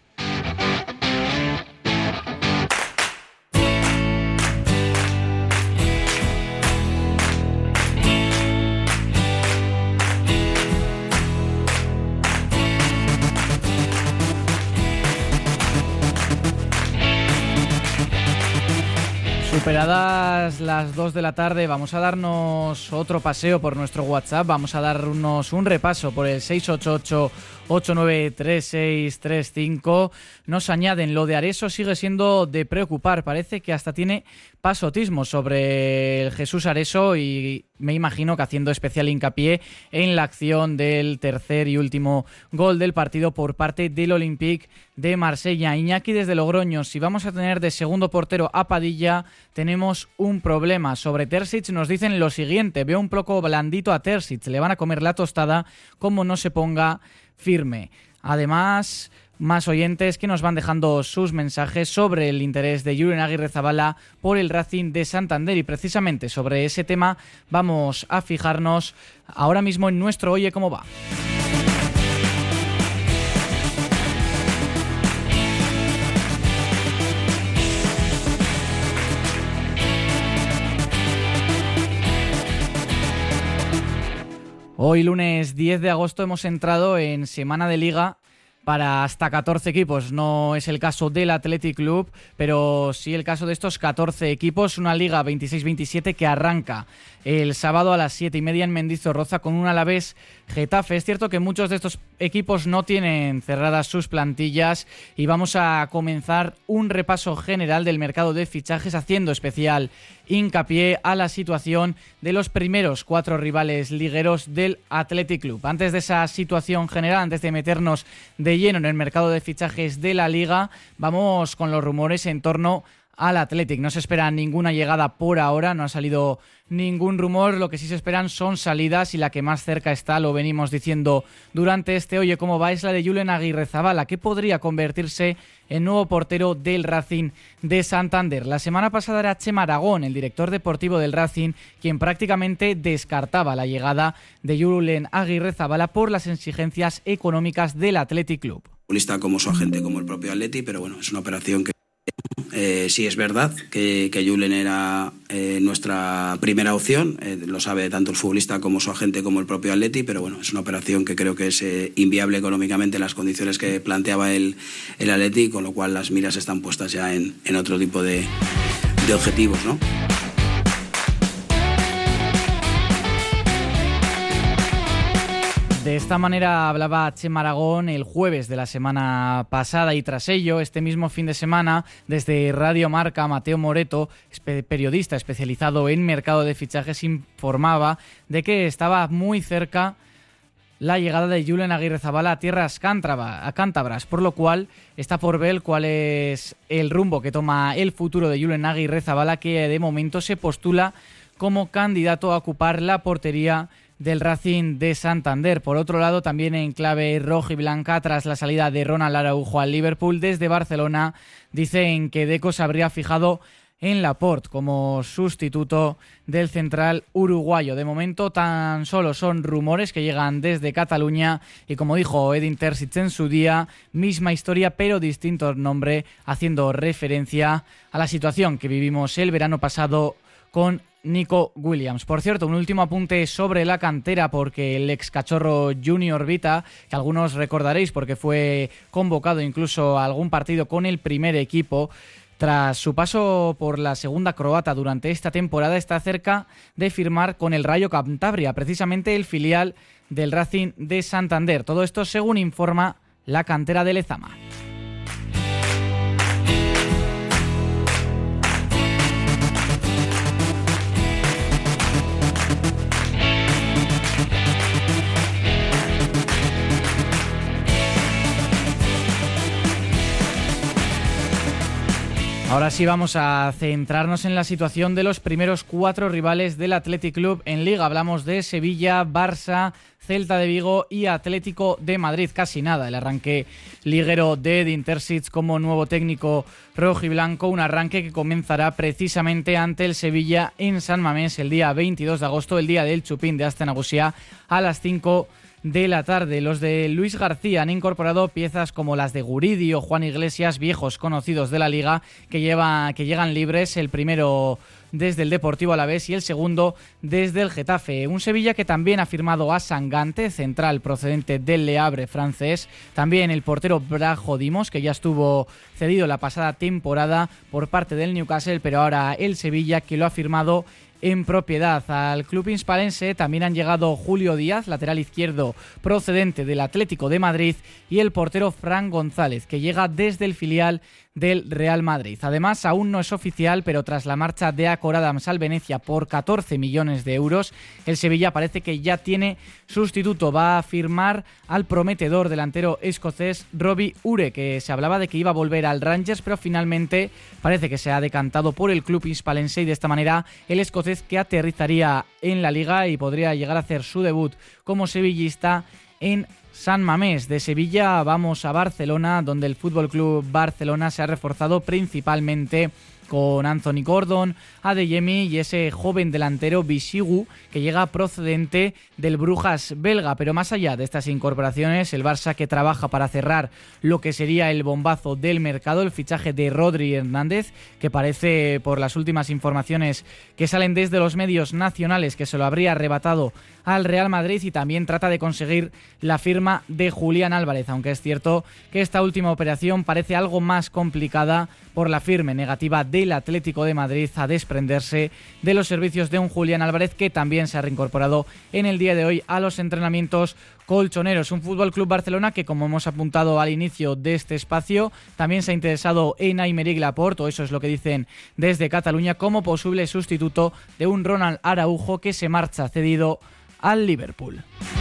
Superadas las 2 de la tarde, vamos a darnos otro paseo por nuestro WhatsApp, vamos a darnos un repaso por el 688-893635. Nos añaden: lo de Areso sigue siendo de preocupar, parece que hasta tiene pasotismo sobre el Jesús Areso, y me imagino que haciendo especial hincapié en la acción del tercer y último gol del partido por parte del Olympique de Marsella. Iñaki desde Logroño: si vamos a tener de segundo portero a Padilla, tenemos un problema. Sobre Terzic nos dicen lo siguiente: veo un poco blandito a Terzic, le van a comer la tostada como no se ponga firme. Además, más oyentes que nos van dejando sus mensajes sobre el interés de Julen Agirrezabala por el Racing de Santander, y precisamente sobre ese tema vamos a fijarnos ahora mismo en nuestro Oye Cómo Va. Hoy, lunes 10 de agosto, hemos entrado en semana de liga para hasta 14 equipos. No es el caso del Athletic Club, pero sí el caso de estos 14 equipos. Una liga 26-27 que arranca el sábado a las 7:30 en Mendizorroza con un Alavés Getafe. Es cierto que muchos de estos equipos no tienen cerradas sus plantillas y vamos a comenzar un repaso general del mercado de fichajes, haciendo especial hincapié a la situación de los primeros 4 rivales ligueros del Athletic Club. Antes de esa situación general, antes de meternos de lleno en el mercado de fichajes de la liga, vamos con los rumores en torno al Athletic. No se espera ninguna llegada por ahora, no ha salido ningún rumor. Lo que sí se esperan son salidas, y la que más cerca está, lo venimos diciendo durante este Oye Cómo Va, es la de Julen Agirrezabala, que podría convertirse en nuevo portero del Racing de Santander. La semana pasada era Chema Aragón, el director deportivo del Racing, quien prácticamente descartaba la llegada de Julen Agirrezabala por las exigencias económicas del Athletic Club. Futbolista como su agente, como el propio Atleti, pero bueno, es una operación que Sí es verdad que Julen era nuestra primera opción, lo sabe tanto el futbolista como su agente como el propio Atleti, pero bueno, es una operación que creo que es inviable económicamente en las condiciones que planteaba el Atleti, con lo cual las miras están puestas ya en otro tipo de objetivos, ¿no? De esta manera hablaba Chema Aragón el jueves de la semana pasada, y tras ello, este mismo fin de semana, desde Radio Marca, Mateo Moreto, periodista especializado en mercado de fichajes, informaba de que estaba muy cerca la llegada de Julen Aguirrezabala a tierras cántabras, por lo cual está por ver cuál es el rumbo que toma el futuro de Julen Aguirrezabala, que de momento se postula como candidato a ocupar la portería del Racing de Santander. Por otro lado, también en clave rojiblanca, tras la salida de Ronald Araujo al Liverpool, desde Barcelona dicen que Deco se habría fijado en Laporte como sustituto del central uruguayo. De momento tan solo son rumores que llegan desde Cataluña y, como dijo Edin Terzic en su día, misma historia pero distinto nombre, haciendo referencia a la situación que vivimos el verano pasado con Nico Williams. Por cierto, un último apunte sobre la cantera, porque el ex cachorro Junior Vita, que algunos recordaréis porque fue convocado incluso a algún partido con el primer equipo, tras su paso por la segunda croata durante esta temporada, está cerca de firmar con el Rayo Cantabria, precisamente el filial del Racing de Santander. Todo esto según informa la cantera de Lezama. Ahora sí vamos a centrarnos en la situación de los primeros 4 rivales del Athletic Club en Liga. Hablamos de Sevilla, Barça, Celta de Vigo y Atlético de Madrid. Casi nada el arranque liguero de Edin Terzic como nuevo técnico rojiblanco, un arranque que comenzará precisamente ante el Sevilla en San Mamés el día 22 de agosto, el día del Chupín de Aste Nagusia, a las 5 de la tarde. Los de Luis García han incorporado piezas como las de Guridi o Juan Iglesias, viejos conocidos de la Liga, que llegan libres, el primero desde el Deportivo Alavés y el segundo desde el Getafe. Un Sevilla que también ha firmado a Sangante, central procedente del Le Havre francés, también el portero Brajo Dimos, que ya estuvo cedido la pasada temporada por parte del Newcastle, pero ahora el Sevilla que lo ha firmado en propiedad. Al club hispalense también han llegado Julio Díaz, lateral izquierdo procedente del Atlético de Madrid, y el portero Fran González, que llega desde el filial del Real Madrid. Además, aún no es oficial, pero tras la marcha de Acor Adams al Venecia por 14 millones de euros, el Sevilla parece que ya tiene sustituto. Va a firmar al prometedor delantero escocés Robbie Ure, que se hablaba de que iba a volver al Rangers, pero finalmente parece que se ha decantado por el club hispalense, y de esta manera el escocés, que aterrizaría en la Liga y podría llegar a hacer su debut como sevillista en San Mamés. De Sevilla vamos a Barcelona, donde el FC Barcelona se ha reforzado principalmente con Anthony Gordon, Adeyemi y ese joven delantero Bisigu, que llega procedente del Brujas belga. Pero más allá de estas incorporaciones, el Barça, que trabaja para cerrar lo que sería el bombazo del mercado, el fichaje de Rodri Hernández, que parece, por las últimas informaciones que salen desde los medios nacionales, que se lo habría arrebatado al Real Madrid, y también trata de conseguir la firma de Julián Álvarez, aunque es cierto que esta última operación parece algo más complicada por la firme negativa del Atlético de Madrid a desprenderse de los servicios de un Julián Álvarez, que también se ha reincorporado en el día de hoy a los entrenamientos colchoneros. Un FC Barcelona que, como hemos apuntado al inicio de este espacio, también se ha interesado en Aymeric Laporte, o eso es lo que dicen desde Cataluña, como posible sustituto de un Ronald Araujo que se marcha cedido al Liverpool.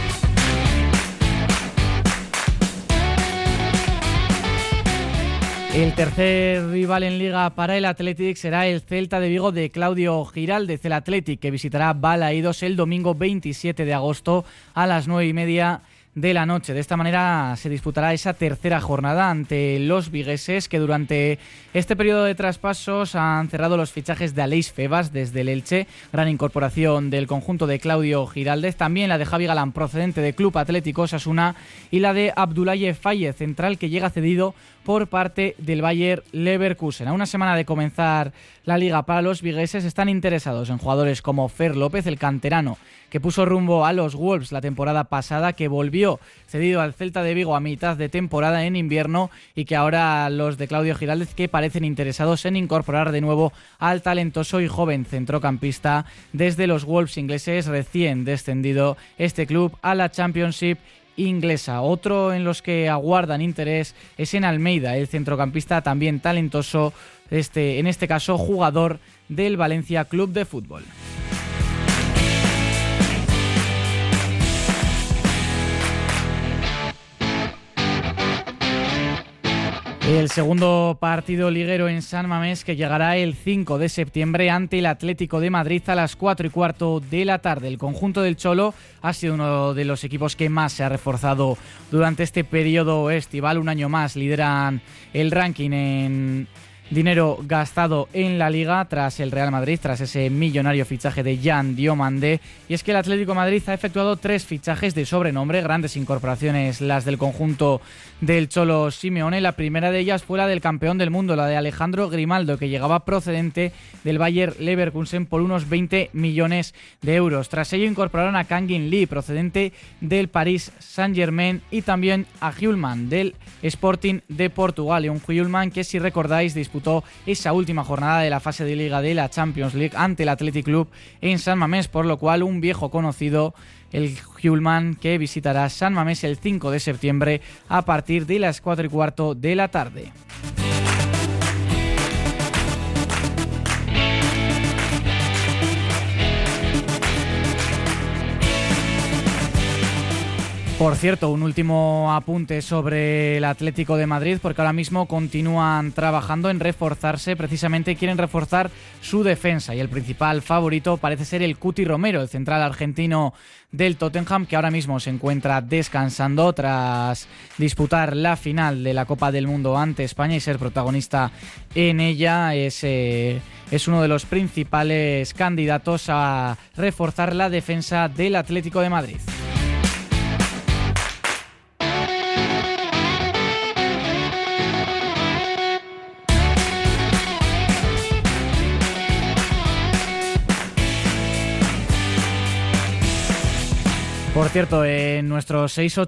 El tercer rival en Liga para el Athletic será el Celta de Vigo de Claudio Giraldez, el Athletic, que visitará Balaídos el domingo 27 de agosto a las 9:30 de la noche. De esta manera se disputará esa tercera jornada ante los vigueses, que durante este periodo de traspasos han cerrado los fichajes de Aleix Febas desde el Elche, gran incorporación del conjunto de Claudio Giraldez, también la de Javi Galán procedente de Club Atlético Osasuna, y la de Abdoulaye Faye, central, que llega cedido por parte del Bayer Leverkusen. A una semana de comenzar la liga para los vigueses, están interesados en jugadores como Fer López, el canterano que puso rumbo a los Wolves la temporada pasada, que volvió cedido al Celta de Vigo a mitad de temporada en invierno, y que ahora los de Claudio Giraldez, que parecen interesados en incorporar de nuevo al talentoso y joven centrocampista desde los Wolves ingleses, recién descendido este club a la Championship inglesa. Otro en los que aguardan interés es en Almeida, el centrocampista también talentoso, en este caso jugador del Valencia Club de Fútbol. El segundo partido liguero en San Mamés, que llegará el 5 de septiembre ante el Atlético de Madrid a las 4:15 de la tarde. El conjunto del Cholo ha sido uno de los equipos que más se ha reforzado durante este periodo estival. Un año más lideran el ranking en dinero gastado en la Liga tras el Real Madrid, tras ese millonario fichaje de Jan Diomandé. Y es que el Atlético de Madrid ha efectuado 3 fichajes de sobrenombre, grandes incorporaciones las del conjunto del Cholo Simeone. La primera de ellas fue la del campeón del mundo, la de Alejandro Grimaldo, que llegaba procedente del Bayer Leverkusen por unos 20 millones de euros. Tras ello incorporaron a Kangin Lee, procedente del Paris Saint-Germain, y también a Hjulman, del Sporting de Portugal. Y un Hjulman que, si recordáis, disputó esa última jornada de la fase de Liga de la Champions League ante el Athletic Club en San Mamés, por lo cual un viejo conocido, el Hjulman, que visitará San Mamés el 5 de septiembre a partir de las 4:15 de la tarde. Por cierto, un último apunte sobre el Atlético de Madrid, porque ahora mismo continúan trabajando en reforzarse. Precisamente quieren reforzar su defensa, y el principal favorito parece ser el Cuti Romero, el central argentino del Tottenham, que ahora mismo se encuentra descansando tras disputar la final de la Copa del Mundo ante España y ser protagonista en ella. Es uno de los principales candidatos a reforzar la defensa del Atlético de Madrid. Por cierto, en nuestro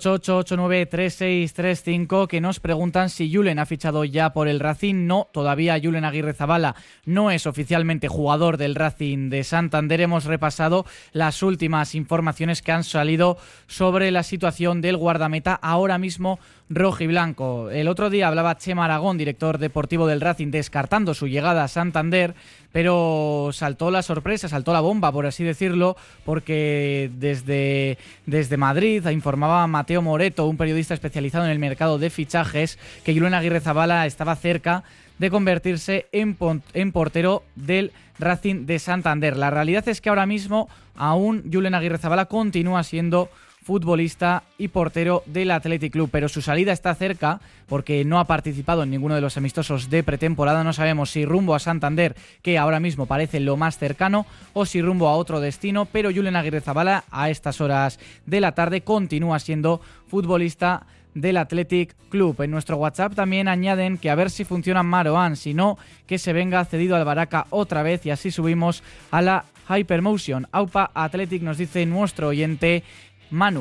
688-893635, que nos preguntan si Julen ha fichado ya por el Racing. No, todavía Julen Aguirrezabala no es oficialmente jugador del Racing de Santander. Hemos repasado las últimas informaciones que han salido sobre la situación del guardameta, ahora mismo rojiblanco. El otro día hablaba Chema Aragón, director deportivo del Racing, descartando su llegada a Santander, pero saltó la sorpresa, saltó la bomba, por así decirlo, porque desde Madrid informaba Mateo Moreto, un periodista especializado en el mercado de fichajes, que Julen Aguirrezabala estaba cerca de convertirse en portero del Racing de Santander. La realidad es que ahora mismo aún Julen Aguirrezabala continúa siendo futbolista y portero del Athletic Club, pero su salida está cerca porque no ha participado en ninguno de los amistosos de pretemporada. No sabemos si rumbo a Santander, que ahora mismo parece lo más cercano, o si rumbo a otro destino, pero Julen Aguirrezabala a estas horas de la tarde continúa siendo futbolista del Athletic Club. En nuestro WhatsApp también añaden que a ver si funciona Marouane, si no, que se venga cedido al Baraka otra vez, y así subimos a la Hypermotion. Aupa Athletic, nos dice nuestro oyente Manu.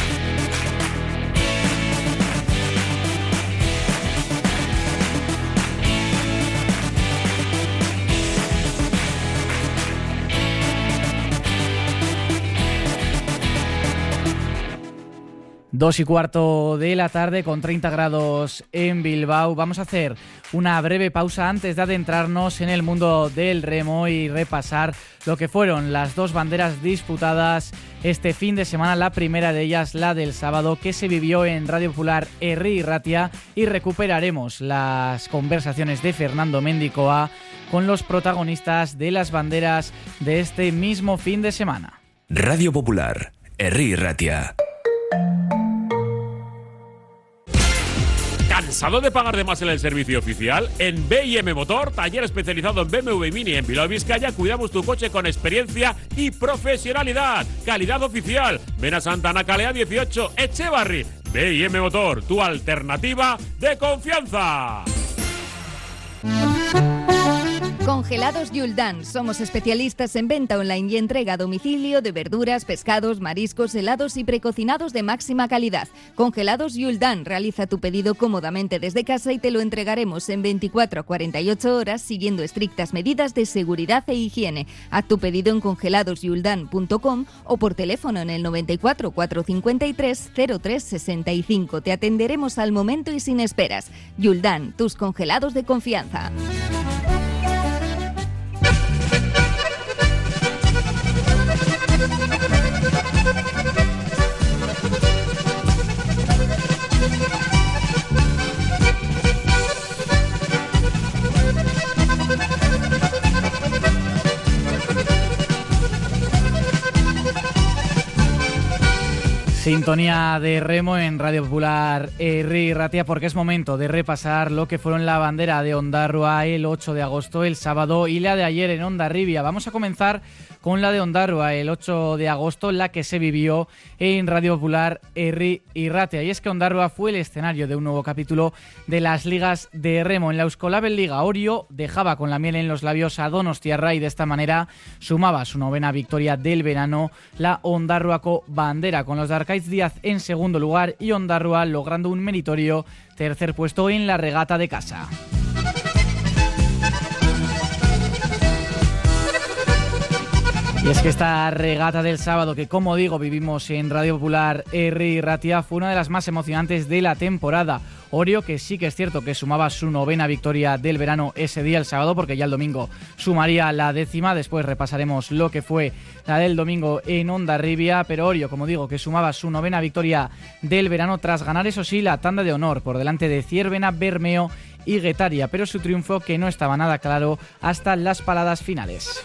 2:15 de la tarde, con 30 grados en Bilbao. Vamos a hacer una breve pausa antes de adentrarnos en el mundo del remo y repasar lo que fueron las 2 banderas disputadas este fin de semana. La primera de ellas, la del sábado, que se vivió en Radio Popular Herri Ratia, y recuperaremos las conversaciones de Fernando Mendicoa con los protagonistas de las banderas de este mismo fin de semana. Radio Popular Herri Ratia. ¿Cansado de pagar de más en el servicio oficial? En B&M Motor, taller especializado en BMW Mini en Bilbao, Vizcaya, cuidamos tu coche con experiencia y profesionalidad. Calidad oficial. Ven a Santa Ana Calea 18, Echevarri. B&M Motor, tu alternativa de confianza. Congelados Yuldan. Somos especialistas en venta online y entrega a domicilio de verduras, pescados, mariscos, helados y precocinados de máxima calidad. Congelados Yuldan. Realiza tu pedido cómodamente desde casa y te lo entregaremos en 24 a 48 horas siguiendo estrictas medidas de seguridad e higiene. Haz tu pedido en congeladosyuldan.com o por teléfono en el 94 453 03 65. Te atenderemos al momento y sin esperas. Yuldan, tus congelados de confianza. Sintonía de remo en Radio Popular Herri Ratia, porque es momento de repasar lo que fueron la bandera de Ondarroa el 8 de agosto, el sábado, y la de ayer en Hondarribia. Vamos a comenzar con la de Ondarroa el 8 de agosto, la que se vivió en Radio Popular Herri Ratia. Y es que Ondarroa fue el escenario de un nuevo capítulo de las ligas de remo. En la Euskolabel Liga, Orio dejaba con la miel en los labios a Donostiarra y de esta manera sumaba su 9ª victoria del verano, la Ondarroako bandera, con los de Arcaiz Díaz en segundo lugar y Ondarroa logrando un meritorio tercer puesto en la regata de casa. Y es que esta regata del sábado, que como digo vivimos en Radio Popular Herri Ratia, fue una de las más emocionantes de la temporada. Orio, que sí que es cierto que sumaba su 9ª victoria del verano ese día, el sábado, porque ya el domingo sumaría la 10ª. Después repasaremos lo que fue la del domingo en Hondarribia, pero Orio, como digo, que sumaba su 9ª victoria del verano tras ganar, eso sí, la tanda de honor por delante de Ciervena, Bermeo y Guetaria, pero su triunfo que no estaba nada claro hasta las paladas finales.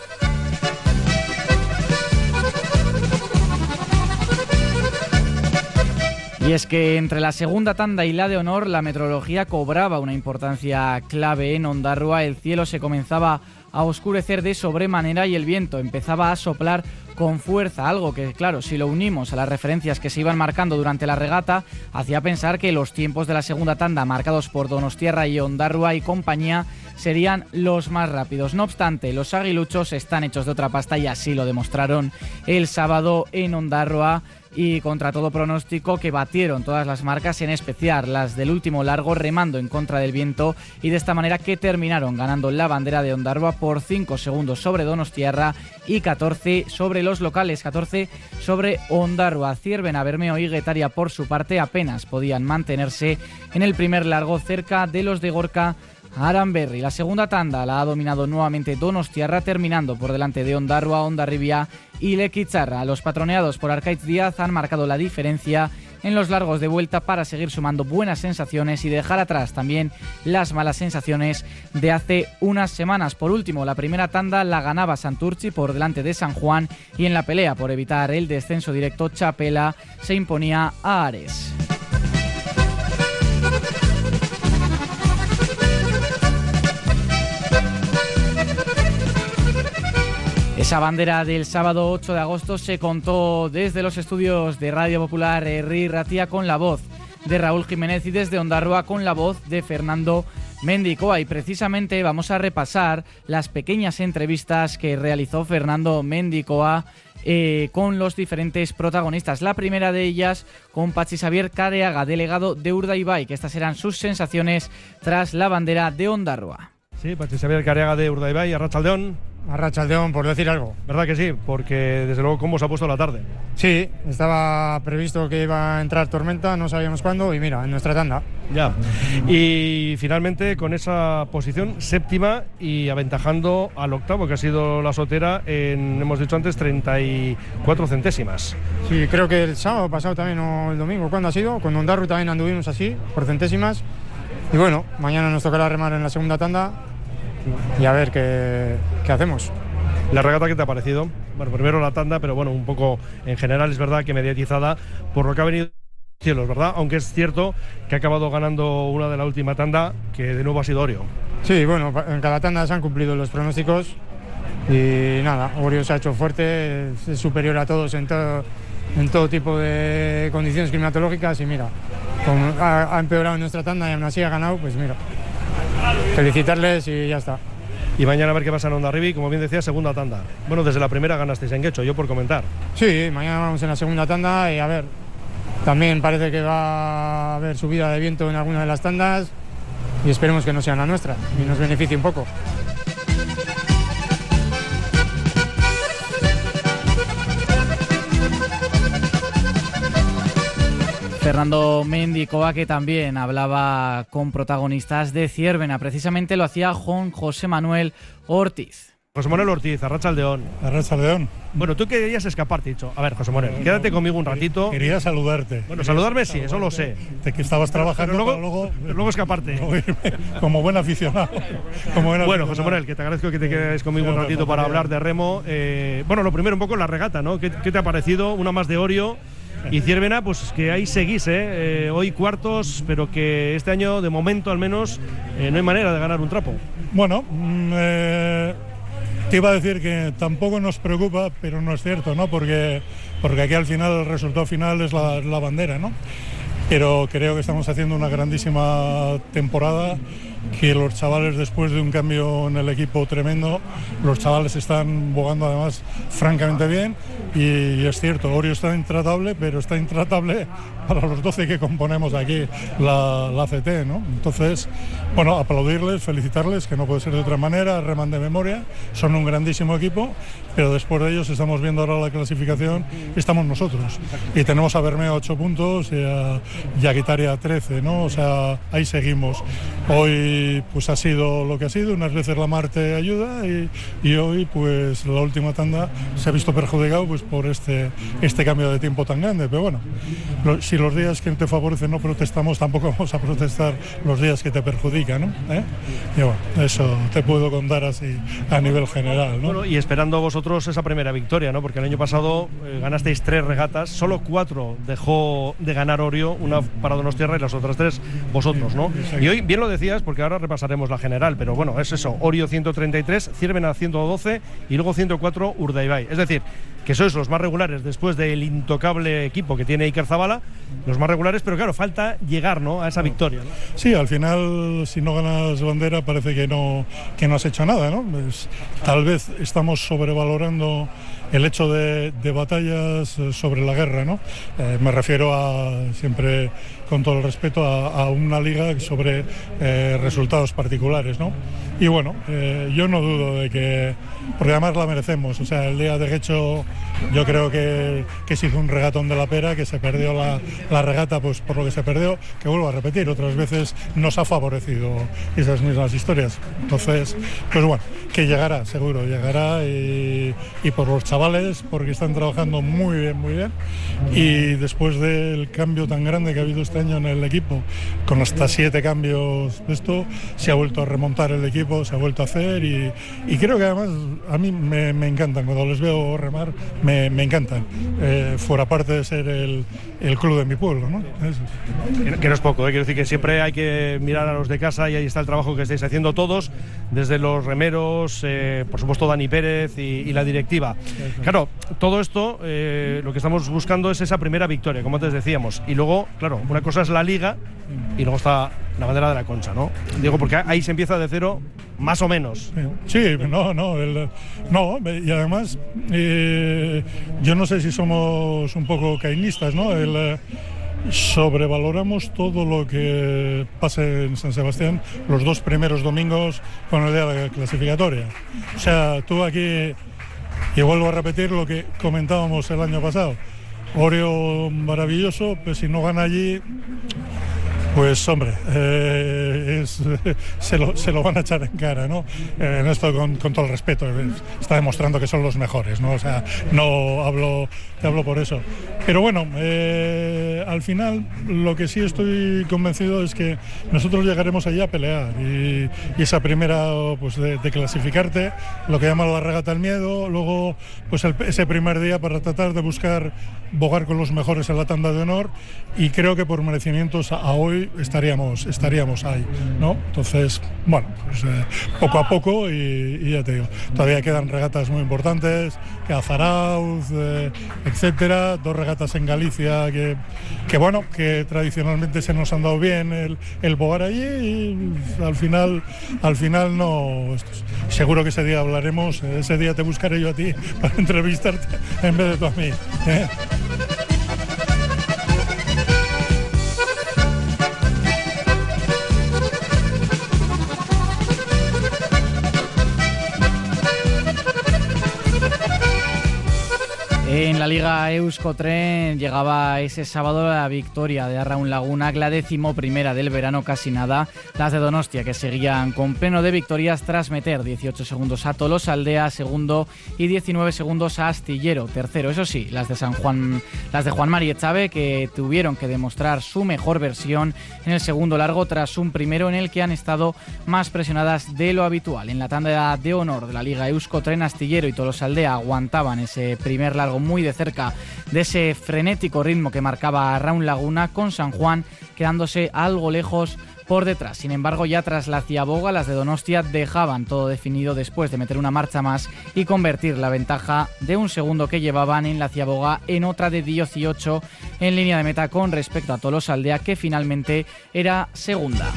Y es que entre la segunda tanda y la de honor, la meteorología cobraba una importancia clave en Ondarroa. El cielo se comenzaba a oscurecer de sobremanera y el viento empezaba a soplar con fuerza, algo que, claro, si lo unimos a las referencias que se iban marcando durante la regata, hacía pensar que los tiempos de la segunda tanda, marcados por Donostiarra y Ondarroa y compañía, serían los más rápidos. No obstante, los aguiluchos están hechos de otra pasta y así lo demostraron el sábado en Ondarroa, y contra todo pronóstico que batieron todas las marcas, en especial las del último largo, remando en contra del viento, y de esta manera que terminaron ganando la bandera de Ondarroa por 5 segundos sobre Donostiarra y 14 sobre los locales, 14 sobre Ondarroa. Ciervena, Bermeo y Guetaria por su parte apenas podían mantenerse en el primer largo cerca de los de Gorka Aranberri. La segunda tanda la ha dominado nuevamente Donostiarra, terminando por delante de Ondarroa, Hondarribia y Lequitzarra. Los patroneados por Arcaiz Díaz han marcado la diferencia en los largos de vuelta para seguir sumando buenas sensaciones y dejar atrás también las malas sensaciones de hace unas semanas. Por último, la primera tanda la ganaba Santurtzi por delante de San Juan, y en la pelea por evitar el descenso directo, Chapela se imponía a Ares. Esa bandera del sábado 8 de agosto se contó desde los estudios de Radio Popular Herri Ratia con la voz de Raúl Jiménez y desde Ondarroa con la voz de Fernando Mendicoa. Y precisamente vamos a repasar las pequeñas entrevistas que realizó Fernando Mendicoa con los diferentes protagonistas. La primera de ellas con Patxi Xavier Careaga, delegado de Urdaibai, que estas eran sus sensaciones tras la bandera de Ondarroa. Sí, Patxi Xavier Careaga de Urdaibai, Arratsaldeon. Arratsaldeon, por decir algo. ¿Verdad que sí? Porque desde luego, ¿cómo se ha puesto la tarde? Sí, estaba previsto que iba a entrar tormenta, no sabíamos cuándo, y mira, en nuestra tanda. Ya. Y finalmente con esa posición séptima y aventajando al octavo, que ha sido la Sotera, en, hemos dicho antes, 34 centésimas. Sí, creo que el sábado pasado también, o el domingo, ¿cuándo ha sido? Con Ondarroa también anduvimos así, por centésimas. Y bueno, mañana nos tocará remar en la segunda tanda y a ver qué hacemos. ¿La regata qué te ha parecido? Bueno, primero la tanda, pero bueno, un poco en general es verdad que mediatizada por lo que ha venido cielos, ¿verdad? Aunque es cierto que ha acabado ganando una de la última tanda, que de nuevo ha sido Orio. Sí, bueno, en cada tanda se han cumplido los pronósticos y nada, Orio se ha hecho fuerte, es superior a todos en en todo tipo de condiciones climatológicas y mira, ha empeorado en nuestra tanda y aún así ha ganado, pues mira, felicitarles y ya está. Y mañana a ver qué pasa en Hondarribia, como bien decía, segunda tanda. Bueno, desde la primera ganasteis en Guecho, yo por comentar. Sí, mañana vamos en la segunda tanda y a ver, también parece que va a haber subida de viento en alguna de las tandas y esperemos que no sea la nuestra y nos beneficie un poco. Fernando Mendicova, que también hablaba con protagonistas de Ciervena. Precisamente lo hacía con José Manuel Ortiz. José Manuel Ortiz, Arratsaldeón. Arratsaldeón. Bueno, tú querías escaparte, dicho. A ver, José Manuel, quédate conmigo un ratito. Quería saludarte. Bueno, saludarme sí, eso lo sé. De que estabas trabajando, pero luego escaparte. Como buen aficionado. Bueno, José Manuel, que te agradezco que te quedes conmigo un ratito para hablar de remo. Bueno, lo primero un poco la regata, ¿no? ¿Qué te ha parecido? Una más de Orio. Y Ciervena, pues que ahí seguís, hoy cuartos, pero que este año, de momento al menos, no hay manera de ganar un trapo. Bueno, te iba a decir que tampoco nos preocupa, pero no es cierto, ¿no? Porque aquí al final el resultado final es la bandera, ¿no? Pero creo que estamos haciendo una grandísima temporada, que los chavales, después de un cambio en el equipo tremendo, los chavales están bogando además francamente bien y es cierto, Orio está intratable, pero está intratable para los 12 que componemos aquí la ACT, ¿no? Entonces, bueno, aplaudirles, felicitarles, que no puede ser de otra manera, reman de memoria, son un grandísimo equipo, pero después de ellos estamos viendo ahora la clasificación, estamos nosotros y tenemos a Bermeo 8 puntos y a Guitaria 13, ¿no? O sea, ahí seguimos. Hoy pues ha sido lo que ha sido, unas veces la mar te ayuda y hoy pues la última tanda se ha visto perjudicado pues por este cambio de tiempo tan grande, pero bueno, si los días que te favorecen no protestamos, tampoco vamos a protestar los días que te perjudican, ¿no? Y bueno, eso te puedo contar así a nivel general, ¿no? Bueno, y esperando vosotros esa primera victoria, ¿no? Porque el año pasado ganasteis 3 regatas, solo 4 dejó de ganar Orio, una para Donostiarra y las otras 3 vosotros, ¿no? Y hoy, bien lo decías, porque ahora repasaremos la general, pero bueno, es eso, Orio 133, Ciervena 112 y luego 104 Urdaibai. Es decir, que sois los más regulares después del intocable equipo que tiene Iker Zabala, los más regulares, pero claro, falta llegar, ¿no?, a esa victoria, ¿no? Sí, al final, si no ganas bandera, parece que no has hecho nada, ¿no? Pues, tal vez estamos sobrevalorando el hecho de batallas sobre la guerra, ¿no? Me refiero a, siempre con todo el respeto, a una liga sobre resultados particulares, ¿no? Y bueno, yo no dudo de que, porque además la merecemos, o sea, el día de Guecho yo creo que se hizo un regatón de la pera, que se perdió la regata pues por lo que se perdió, que vuelvo a repetir, otras veces nos ha favorecido esas mismas historias. Entonces, pues bueno, que llegará, seguro, llegará y por los chavales, porque están trabajando muy bien, y después del cambio tan grande que ha habido este año en el equipo, con hasta 7 cambios de esto, se ha vuelto a remontar el equipo, se ha vuelto a hacer y creo que además a mí me encantan, cuando les veo remar me encantan, fuera parte de ser el club de mi pueblo, ¿no? Eso. Que no es poco, quiero decir que siempre hay que mirar a los de casa y ahí está el trabajo que estáis haciendo todos, desde los remeros, por supuesto Dani Pérez y la directiva. Claro, todo esto lo que estamos buscando es esa primera victoria, como antes decíamos, y luego, claro, una cosa es la liga y luego está la bandera de la Concha, ¿no? Digo, porque ahí se empieza de cero, más o menos. Sí, no, y además yo no sé si somos un poco cainistas, ¿no? Sobrevaloramos todo lo que pase en San Sebastián los 2 primeros domingos con el día de la clasificatoria. O sea, tú aquí, y vuelvo a repetir lo que comentábamos el año pasado, Orio maravilloso, pues si no gana allí, pues hombre, se lo van a echar en cara, ¿no? En esto con todo el respeto, está demostrando que son los mejores, ¿no? O sea, te hablo por eso. Pero bueno, al final lo que sí estoy convencido es que nosotros llegaremos allí a pelear y esa primera, pues de clasificarte, lo que llaman la regata del miedo, luego pues ese primer día para tratar de buscar bogar con los mejores en la tanda de honor, y creo que por merecimientos a hoy hoy estaríamos ahí, ¿no? Entonces, bueno, pues poco a poco y ya te digo, todavía quedan regatas muy importantes, queda Zarauz, etcétera, 2 regatas en Galicia que bueno, que tradicionalmente se nos han dado bien el bogar allí y al final no, seguro que ese día hablaremos, ese día te buscaré yo a ti para entrevistarte en vez de tú a mí, ¿eh? En la Liga Euskotren llegaba ese sábado la victoria de Arraun Lagunak, la 11ª del verano, casi nada. Las de Donostia, que seguían con pleno de victorias tras meter 18 segundos a Tolosaldea, segundo, y 19 segundos a Astillero, tercero. Eso sí, las de Juan Mari Echave, que tuvieron que demostrar su mejor versión en el segundo largo tras un primero en el que han estado más presionadas de lo habitual. En la tanda de honor de la Liga Euskotren, Astillero y Tolosaldea aguantaban ese primer largo muy de cerca de ese frenético ritmo que marcaba Arraun Lagunak, con San Juan quedándose algo lejos por detrás. Sin embargo, ya tras la ciaboga, las de Donostia dejaban todo definido después de meter una marcha más y convertir la ventaja de un segundo que llevaban en la ciaboga en otra de 18 en línea de meta con respecto a Tolosaldea, que finalmente era segunda.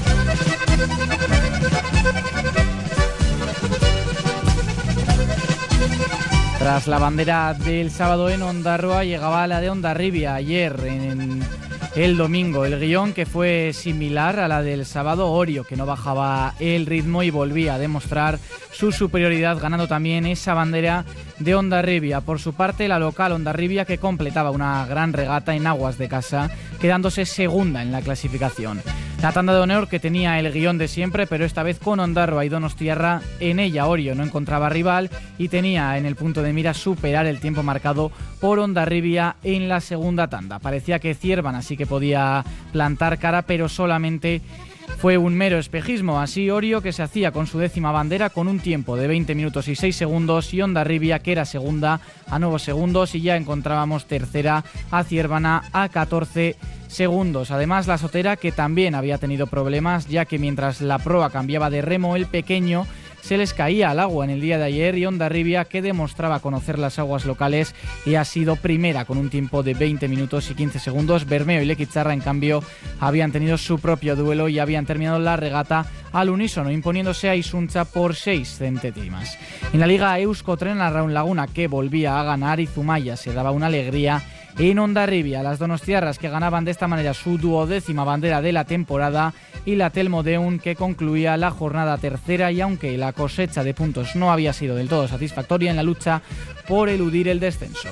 Tras la bandera del sábado en Ondarroa, llegaba la de Hondarribia ayer en el domingo. El guión, que fue similar a la del sábado, Orio, que no bajaba el ritmo y volvía a demostrar su superioridad, ganando también esa bandera de Hondarribia. Por su parte, la local Hondarribia, que completaba una gran regata en aguas de casa, quedándose segunda en la clasificación. La tanda de honor, que tenía el guión de siempre, pero esta vez con Ondarroa y Donostiarra. En ella Orio no encontraba rival y tenía en el punto de mira superar el tiempo marcado por Hondarribia en la segunda tanda. Parecía que Ciervan así que podía plantar cara, pero solamente fue un mero espejismo. Así Orio, que se hacía con su 10ª bandera con un tiempo de 20 minutos y 6 segundos, y Hondarribia, que era segunda, a 9 segundos, y ya encontrábamos tercera a Ciervana a 14 segundos. Además, la Sotera, que también había tenido problemas, ya que mientras la proa cambiaba de remo, el pequeño se les caía al agua en el día de ayer, y Hondarribia, que demostraba conocer las aguas locales y ha sido primera con un tiempo de 20 minutos y 15 segundos. Bermeo y Lequitzarra, en cambio, habían tenido su propio duelo y habían terminado la regata al unísono, imponiéndose a Isuncha por 6 centésimas. En la Liga Euskotren, Arraun Lagunak, que volvía a ganar, y Zumaya se daba una alegría en Hondarribia. Las donostiarras, que ganaban de esta manera su 12ª bandera de la temporada, y la Telmodeun, que concluía la jornada tercera, y aunque la cosecha de puntos no había sido del todo satisfactoria en la lucha por eludir el descenso.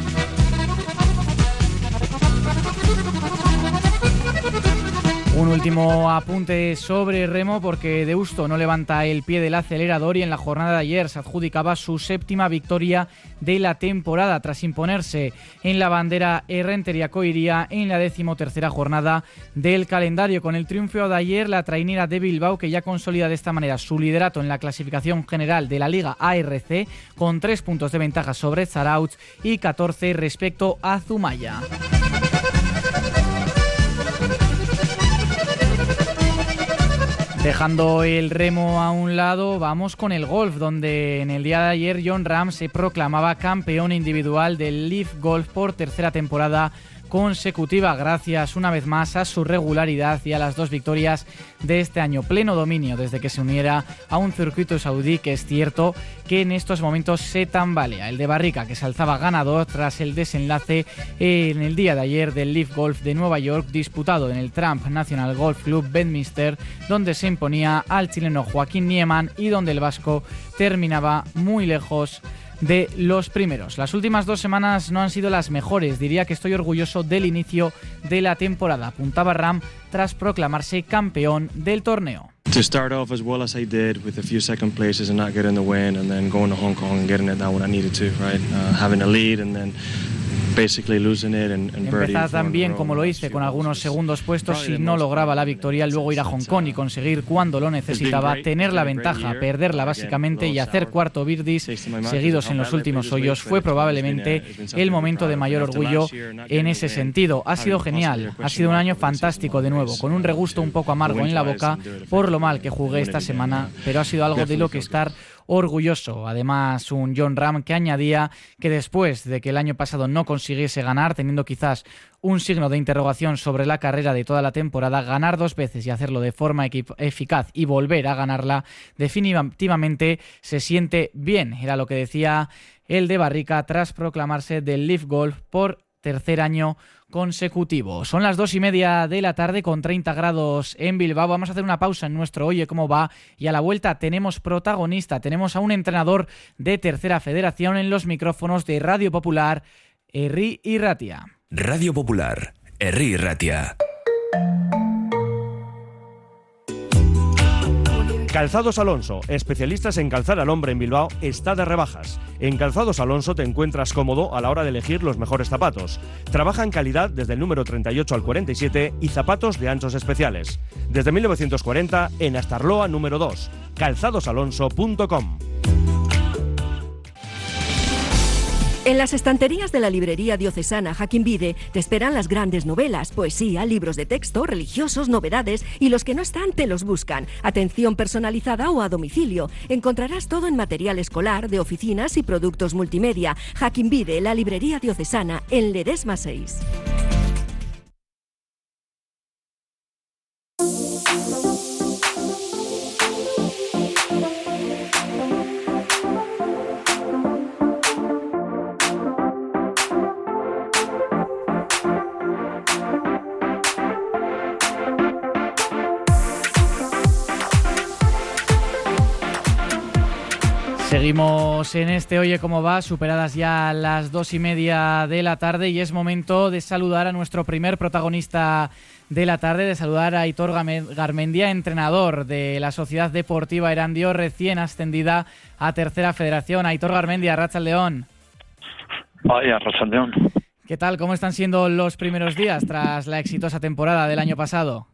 Un último apunte sobre remo, porque Deusto no levanta el pie del acelerador y en la jornada de ayer se adjudicaba su 7ª victoria de la temporada tras imponerse en la bandera Errenteria Coiría en la 13ª jornada del calendario. Con el triunfo de ayer, la trainera de Bilbao, que ya consolida de esta manera su liderato en la clasificación general de la Liga ARC, con 3 puntos de ventaja sobre Zarautz y 14 respecto a Zumaya. Dejando el remo a un lado, vamos con el golf, donde en el día de ayer Jon Rahm se proclamaba campeón individual del Leaf Golf por tercera temporada consecutiva, gracias una vez más a su regularidad y a las 2 victorias de este año. Pleno dominio desde que se uniera a un circuito saudí que es cierto que en estos momentos se tambalea. El de Barrica, que se alzaba ganador tras el desenlace en el día de ayer del Leaf Golf de Nueva York, disputado en el Trump National Golf Club Bedminster, donde se imponía al chileno Joaquín Niemann y donde el vasco terminaba muy lejos de los primeros. Las últimas 2 semanas no han sido las mejores. Diría que estoy orgulloso del inicio de la temporada, apuntaba Rahm tras proclamarse campeón del torneo. To start off as well as I did, with a few second places and not getting the win, and then going to Hong Kong and getting it down when I needed to, right? Having a lead and then Empezar tan bien como lo hice, con algunos segundos puestos, y no lograba la victoria, luego ir a Hong Kong y conseguir cuando lo necesitaba, tener la ventaja, perderla básicamente y hacer 4 birdies seguidos en los últimos hoyos fue probablemente el momento de mayor orgullo en ese sentido. Ha sido genial, ha sido un año fantástico de nuevo, con un regusto un poco amargo en la boca por lo mal que jugué esta semana, pero ha sido algo de lo que estar orgulloso. Además, un Jon Rahm que añadía que después de que el año pasado no consiguiese ganar, teniendo quizás un signo de interrogación sobre la carrera de toda la temporada, ganar 2 veces y hacerlo de forma eficaz y volver a ganarla, definitivamente se siente bien. Era lo que decía el de Barrica tras proclamarse del Live Golf por tercer año consecutivo. Son las 2:30 de la tarde con 30 grados en Bilbao. Vamos a hacer una pausa en nuestro Oye Cómo Va y a la vuelta tenemos protagonista, tenemos a un entrenador de Tercera Federación en los micrófonos de Radio Popular, Herri Irratia. Radio Popular, Herri Irratia. Calzados Alonso, especialistas en calzar al hombre en Bilbao, está de rebajas. En Calzados Alonso te encuentras cómodo a la hora de elegir los mejores zapatos. Trabaja en calidad desde el número 38 al 47 y zapatos de anchos especiales. Desde 1940 en Astarloa número 2. calzadosalonso.com. En las estanterías de la librería diocesana Joaquín Vide te esperan las grandes novelas, poesía, libros de texto, religiosos, novedades y los que no están te los buscan. Atención personalizada o a domicilio. Encontrarás todo en material escolar, de oficinas y productos multimedia. Joaquín Vide, la librería diocesana, en Ledesma 6. Seguimos en este Oye Cómo Va, superadas ya las 2:30 de la tarde y es momento de saludar a nuestro primer protagonista de la tarde, de saludar a Aitor Garmendia, entrenador de la Sociedad Deportiva Erandio, recién ascendida a Tercera Federación. Aitor Garmendia, Arratsaldeon. Vaya, Arratsaldeon. ¿Qué tal? ¿Cómo están siendo los primeros días tras la exitosa temporada del año pasado?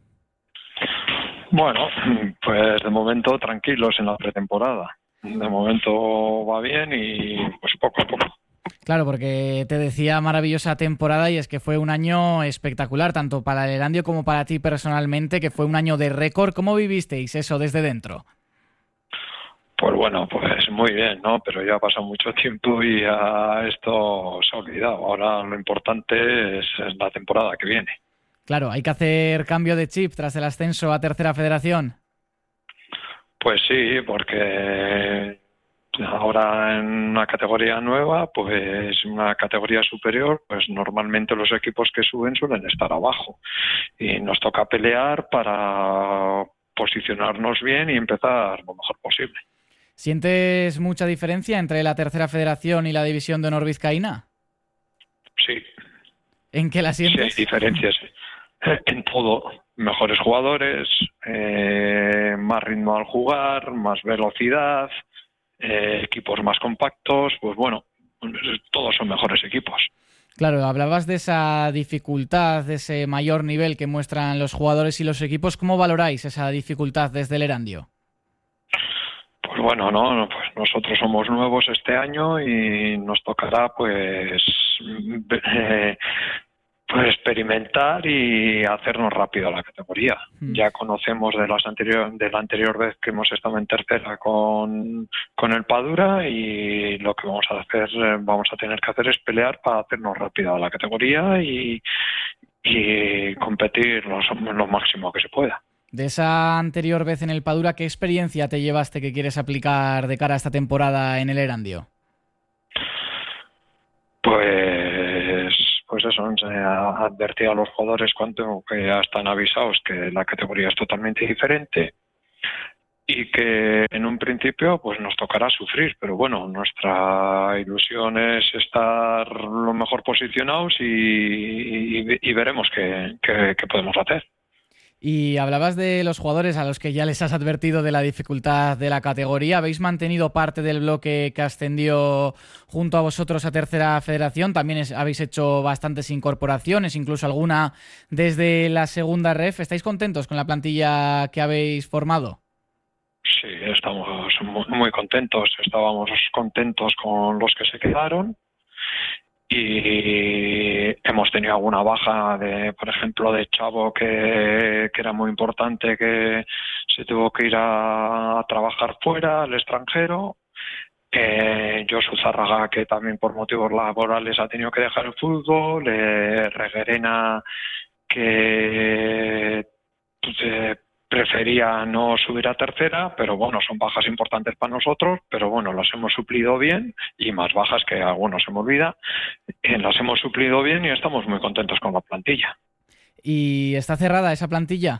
Bueno, pues de momento tranquilos en la pretemporada. De momento va bien y pues poco a poco. Claro, porque te decía maravillosa temporada y es que fue un año espectacular, tanto para el Erandio como para ti personalmente, que fue un año de récord. ¿Cómo vivisteis eso desde dentro? Pues bueno, pues muy bien, ¿no? Pero ya ha pasado mucho tiempo y ya esto se ha olvidado. Ahora lo importante es la temporada que viene. Claro, hay que hacer cambio de chip tras el ascenso a Tercera Federación. Pues sí, porque ahora en una categoría nueva, pues una categoría superior, pues normalmente los equipos que suben suelen estar abajo y nos toca pelear para posicionarnos bien y empezar lo mejor posible. ¿Sientes mucha diferencia entre la Tercera Federación y la División de Honor Vizcaína? Sí. ¿En qué la sientes? Sí, hay diferencias en todo. Mejores jugadores, más ritmo al jugar, más velocidad, equipos más compactos, pues bueno, todos son mejores equipos. Claro, hablabas de esa dificultad, de ese mayor nivel que muestran los jugadores y los equipos. ¿Cómo valoráis esa dificultad desde el Erandio? Pues bueno, pues nosotros somos nuevos este año y nos tocará pues experimentar y hacernos rápido a la categoría. Ya conocemos de la anterior vez que hemos estado en tercera con el Padura y lo que vamos a tener que hacer es pelear para hacernos rápido a la categoría y competir lo máximo que se pueda. De esa anterior vez en el Padura, ¿qué experiencia te llevaste que quieres aplicar de cara a esta temporada en el Erandio? Pues eso, advertir a los jugadores que ya están avisados que la categoría es totalmente diferente y que en un principio pues nos tocará sufrir, pero bueno, nuestra ilusión es estar lo mejor posicionados y veremos qué podemos hacer. Y hablabas de los jugadores a los que ya les has advertido de la dificultad de la categoría. ¿Habéis mantenido parte del bloque que ascendió junto a vosotros a Tercera Federación? También habéis hecho bastantes incorporaciones, incluso alguna desde la Segunda Ref. ¿Estáis contentos con la plantilla que habéis formado? Sí, estamos muy contentos. Estábamos contentos con los que se quedaron. Y hemos tenido alguna baja por ejemplo, de Chavo que era muy importante, que se tuvo que ir a trabajar fuera, al extranjero. Josu Zárraga, que también por motivos laborales ha tenido que dejar el fútbol. Reguerena, que prefería no subir a Tercera, pero bueno, son bajas importantes para nosotros, pero bueno, las hemos suplido bien, y más bajas que algunos se me olvida, las hemos suplido bien y estamos muy contentos con la plantilla. ¿Y está cerrada esa plantilla?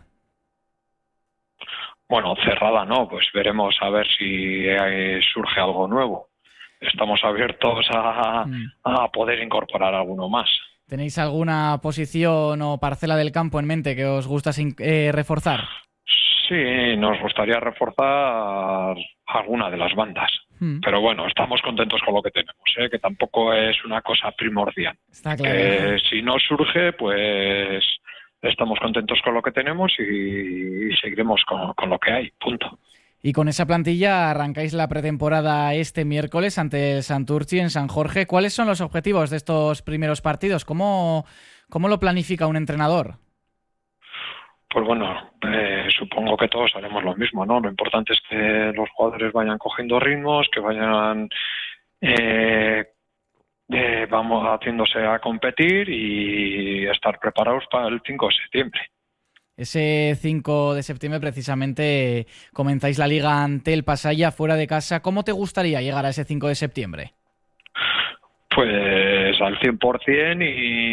Bueno, cerrada no, pues veremos a ver si surge algo nuevo. Estamos abiertos a poder incorporar alguno más. ¿Tenéis alguna posición o parcela del campo en mente que os gusta reforzar? Sí, nos gustaría reforzar alguna de las bandas. Pero bueno, estamos contentos con lo que tenemos, que tampoco es una cosa primordial. Está claro. Si no surge, pues estamos contentos con lo que tenemos y seguiremos con lo que hay, punto. Y con esa plantilla arrancáis la pretemporada este miércoles ante el Santurtzi en San Jorge. ¿Cuáles son los objetivos de estos primeros partidos? ¿Cómo lo planifica un entrenador? Pues bueno, supongo que todos haremos lo mismo, ¿no? Lo importante es que los jugadores vayan cogiendo ritmos, que vayan vamos haciéndose a competir y estar preparados para el 5 de septiembre. Ese 5 de septiembre precisamente comenzáis la liga ante el Pasaia fuera de casa. ¿Cómo te gustaría llegar a ese 5 de septiembre? Pues al 100%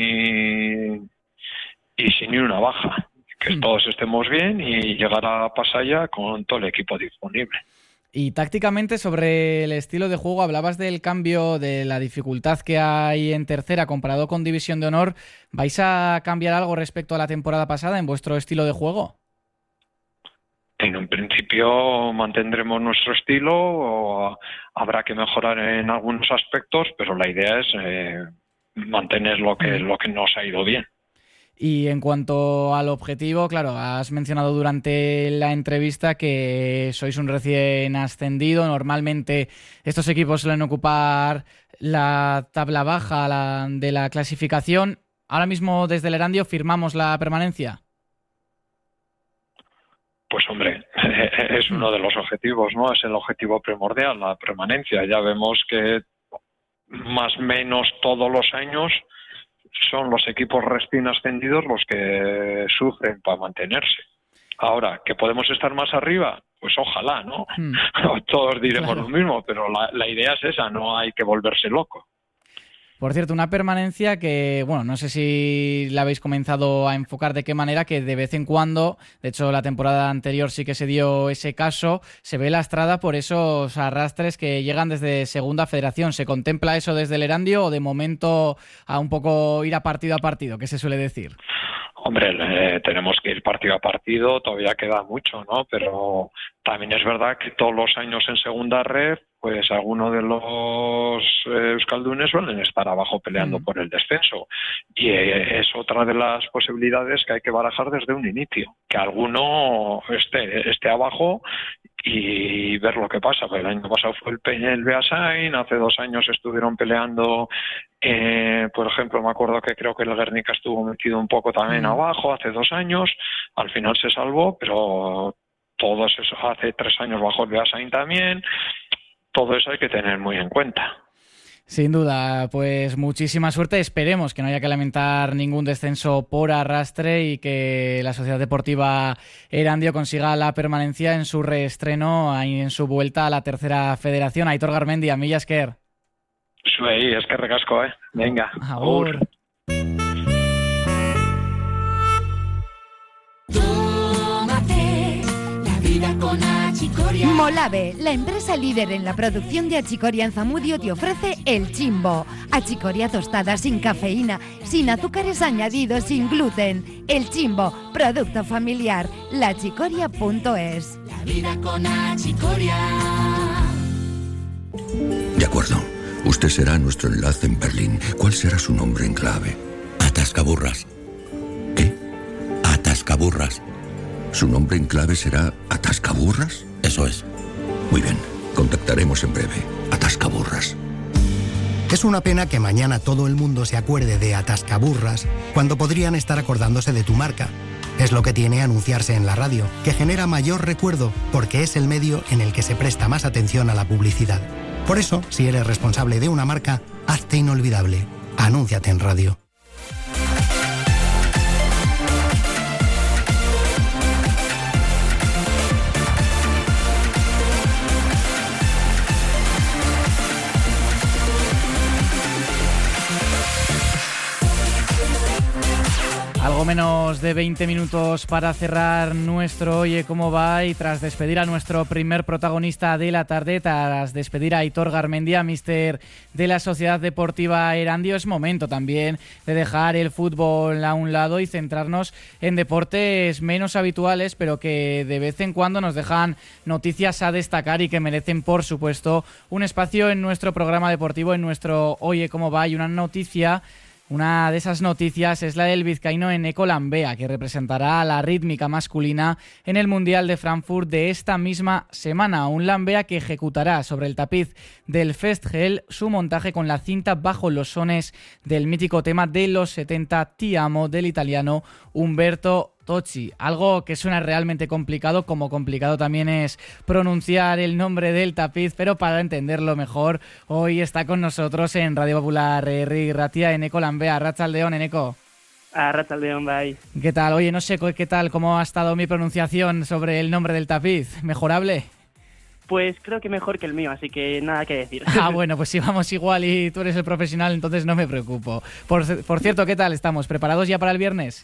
y sin ni una baja. Que todos estemos bien y llegar a Pasaia con todo el equipo disponible. Y tácticamente, sobre el estilo de juego, hablabas del cambio, de la dificultad que hay en Tercera comparado con División de Honor. ¿Vais a cambiar algo respecto a la temporada pasada en vuestro estilo de juego? En un principio mantendremos nuestro estilo, o habrá que mejorar en algunos aspectos, pero la idea es mantener lo que nos ha ido bien. Y en cuanto al objetivo, claro, has mencionado durante la entrevista que sois un recién ascendido. Normalmente estos equipos suelen ocupar la tabla baja de la clasificación. Ahora mismo desde el Erandio firmamos la permanencia. Pues hombre, es uno de los objetivos, ¿no? Es el objetivo primordial, la permanencia. Ya vemos que más o menos todos los años son los equipos recién ascendidos los que sufren para mantenerse. Ahora, ¿que podemos estar más arriba? Pues ojalá, ¿no? Todos diremos lo mismo, pero la idea es esa, no hay que volverse loco. Por cierto, una permanencia que, bueno, no sé si la habéis comenzado a enfocar de qué manera, que de vez en cuando, de hecho la temporada anterior sí que se dio ese caso, se ve lastrada por esos arrastres que llegan desde Segunda Federación. ¿Se contempla eso desde el Erandio o de momento a un poco ir a partido, que se suele decir? Hombre, tenemos que ir partido a partido, todavía queda mucho, ¿no? Pero también es verdad que todos los años en Segunda Red, pues algunos de los euskaldunes suelen estar abajo peleando por el descenso. Y es otra de las posibilidades que hay que barajar desde un inicio. Que alguno esté abajo y ver lo que pasa. Pues el año pasado fue el Beasain, hace 2 años estuvieron peleando, por ejemplo, me acuerdo que creo que el Guernica estuvo metido un poco también abajo hace 2 años, al final se salvó, pero todos eso, hace 3 años bajó el Beasain también. Todo eso hay que tener muy en cuenta. Sin duda, pues muchísima suerte. Esperemos que no haya que lamentar ningún descenso por arrastre y que la Sociedad Deportiva Erandio consiga la permanencia en su reestreno, en su vuelta a la Tercera Federación. Aitor Garmendia, mila esker. Zuei, eskerrik asko, Venga. Agur. Tómate la vida con achicori. Molave, la empresa líder en la producción de achicoria en Zamudio, te ofrece El Chimbo. Achicoria tostada sin cafeína, sin azúcares añadidos, sin gluten. El Chimbo, producto familiar. Lachicoria.es. La vida con achicoria. De acuerdo. Usted será nuestro enlace en Berlín. ¿Cuál será su nombre en clave? Atascaburras. ¿Qué? Atascaburras. ¿Su nombre en clave será Atascaburras? Eso es. Muy bien. Contactaremos en breve. Atascaburras. Es una pena que mañana todo el mundo se acuerde de Atascaburras cuando podrían estar acordándose de tu marca. Es lo que tiene anunciarse en la radio, que genera mayor recuerdo porque es el medio en el que se presta más atención a la publicidad. Por eso, si eres responsable de una marca, hazte inolvidable. Anúnciate en radio. Algo menos de 20 minutos para cerrar nuestro Oye Cómo Va, y tras despedir a nuestro primer protagonista de la tarde, tras despedir a Aitor Garmendia, míster de la Sociedad Deportiva Erandio, es momento también de dejar el fútbol a un lado y centrarnos en deportes menos habituales, pero que de vez en cuando nos dejan noticias a destacar y que merecen, por supuesto, un espacio en nuestro programa deportivo, en nuestro Oye Cómo Va. Y una de esas noticias es la del vizcaíno Eneko Lambea, que representará a la rítmica masculina en el Mundial de Frankfurt de esta misma semana. Un Lambea que ejecutará sobre el tapiz del Festgel su montaje con la cinta bajo los sones del mítico tema de los 70, Ti amo, del italiano Umberto Tocci. Algo que suena realmente complicado, como complicado también es pronunciar el nombre del tapiz, pero para entenderlo mejor, hoy está con nosotros en Radio Popular Herri Ratia Eneko Lambea. Arratsaldeon, Eneko. Arratsaldeon, bye. ¿Qué tal? Oye, no sé qué tal, cómo ha estado mi pronunciación sobre el nombre del tapiz. ¿Mejorable? Pues creo que mejor que el mío, así que nada que decir. Bueno, pues si vamos igual y tú eres el profesional, entonces no me preocupo. Por cierto, ¿qué tal estamos? ¿Preparados ya para el viernes?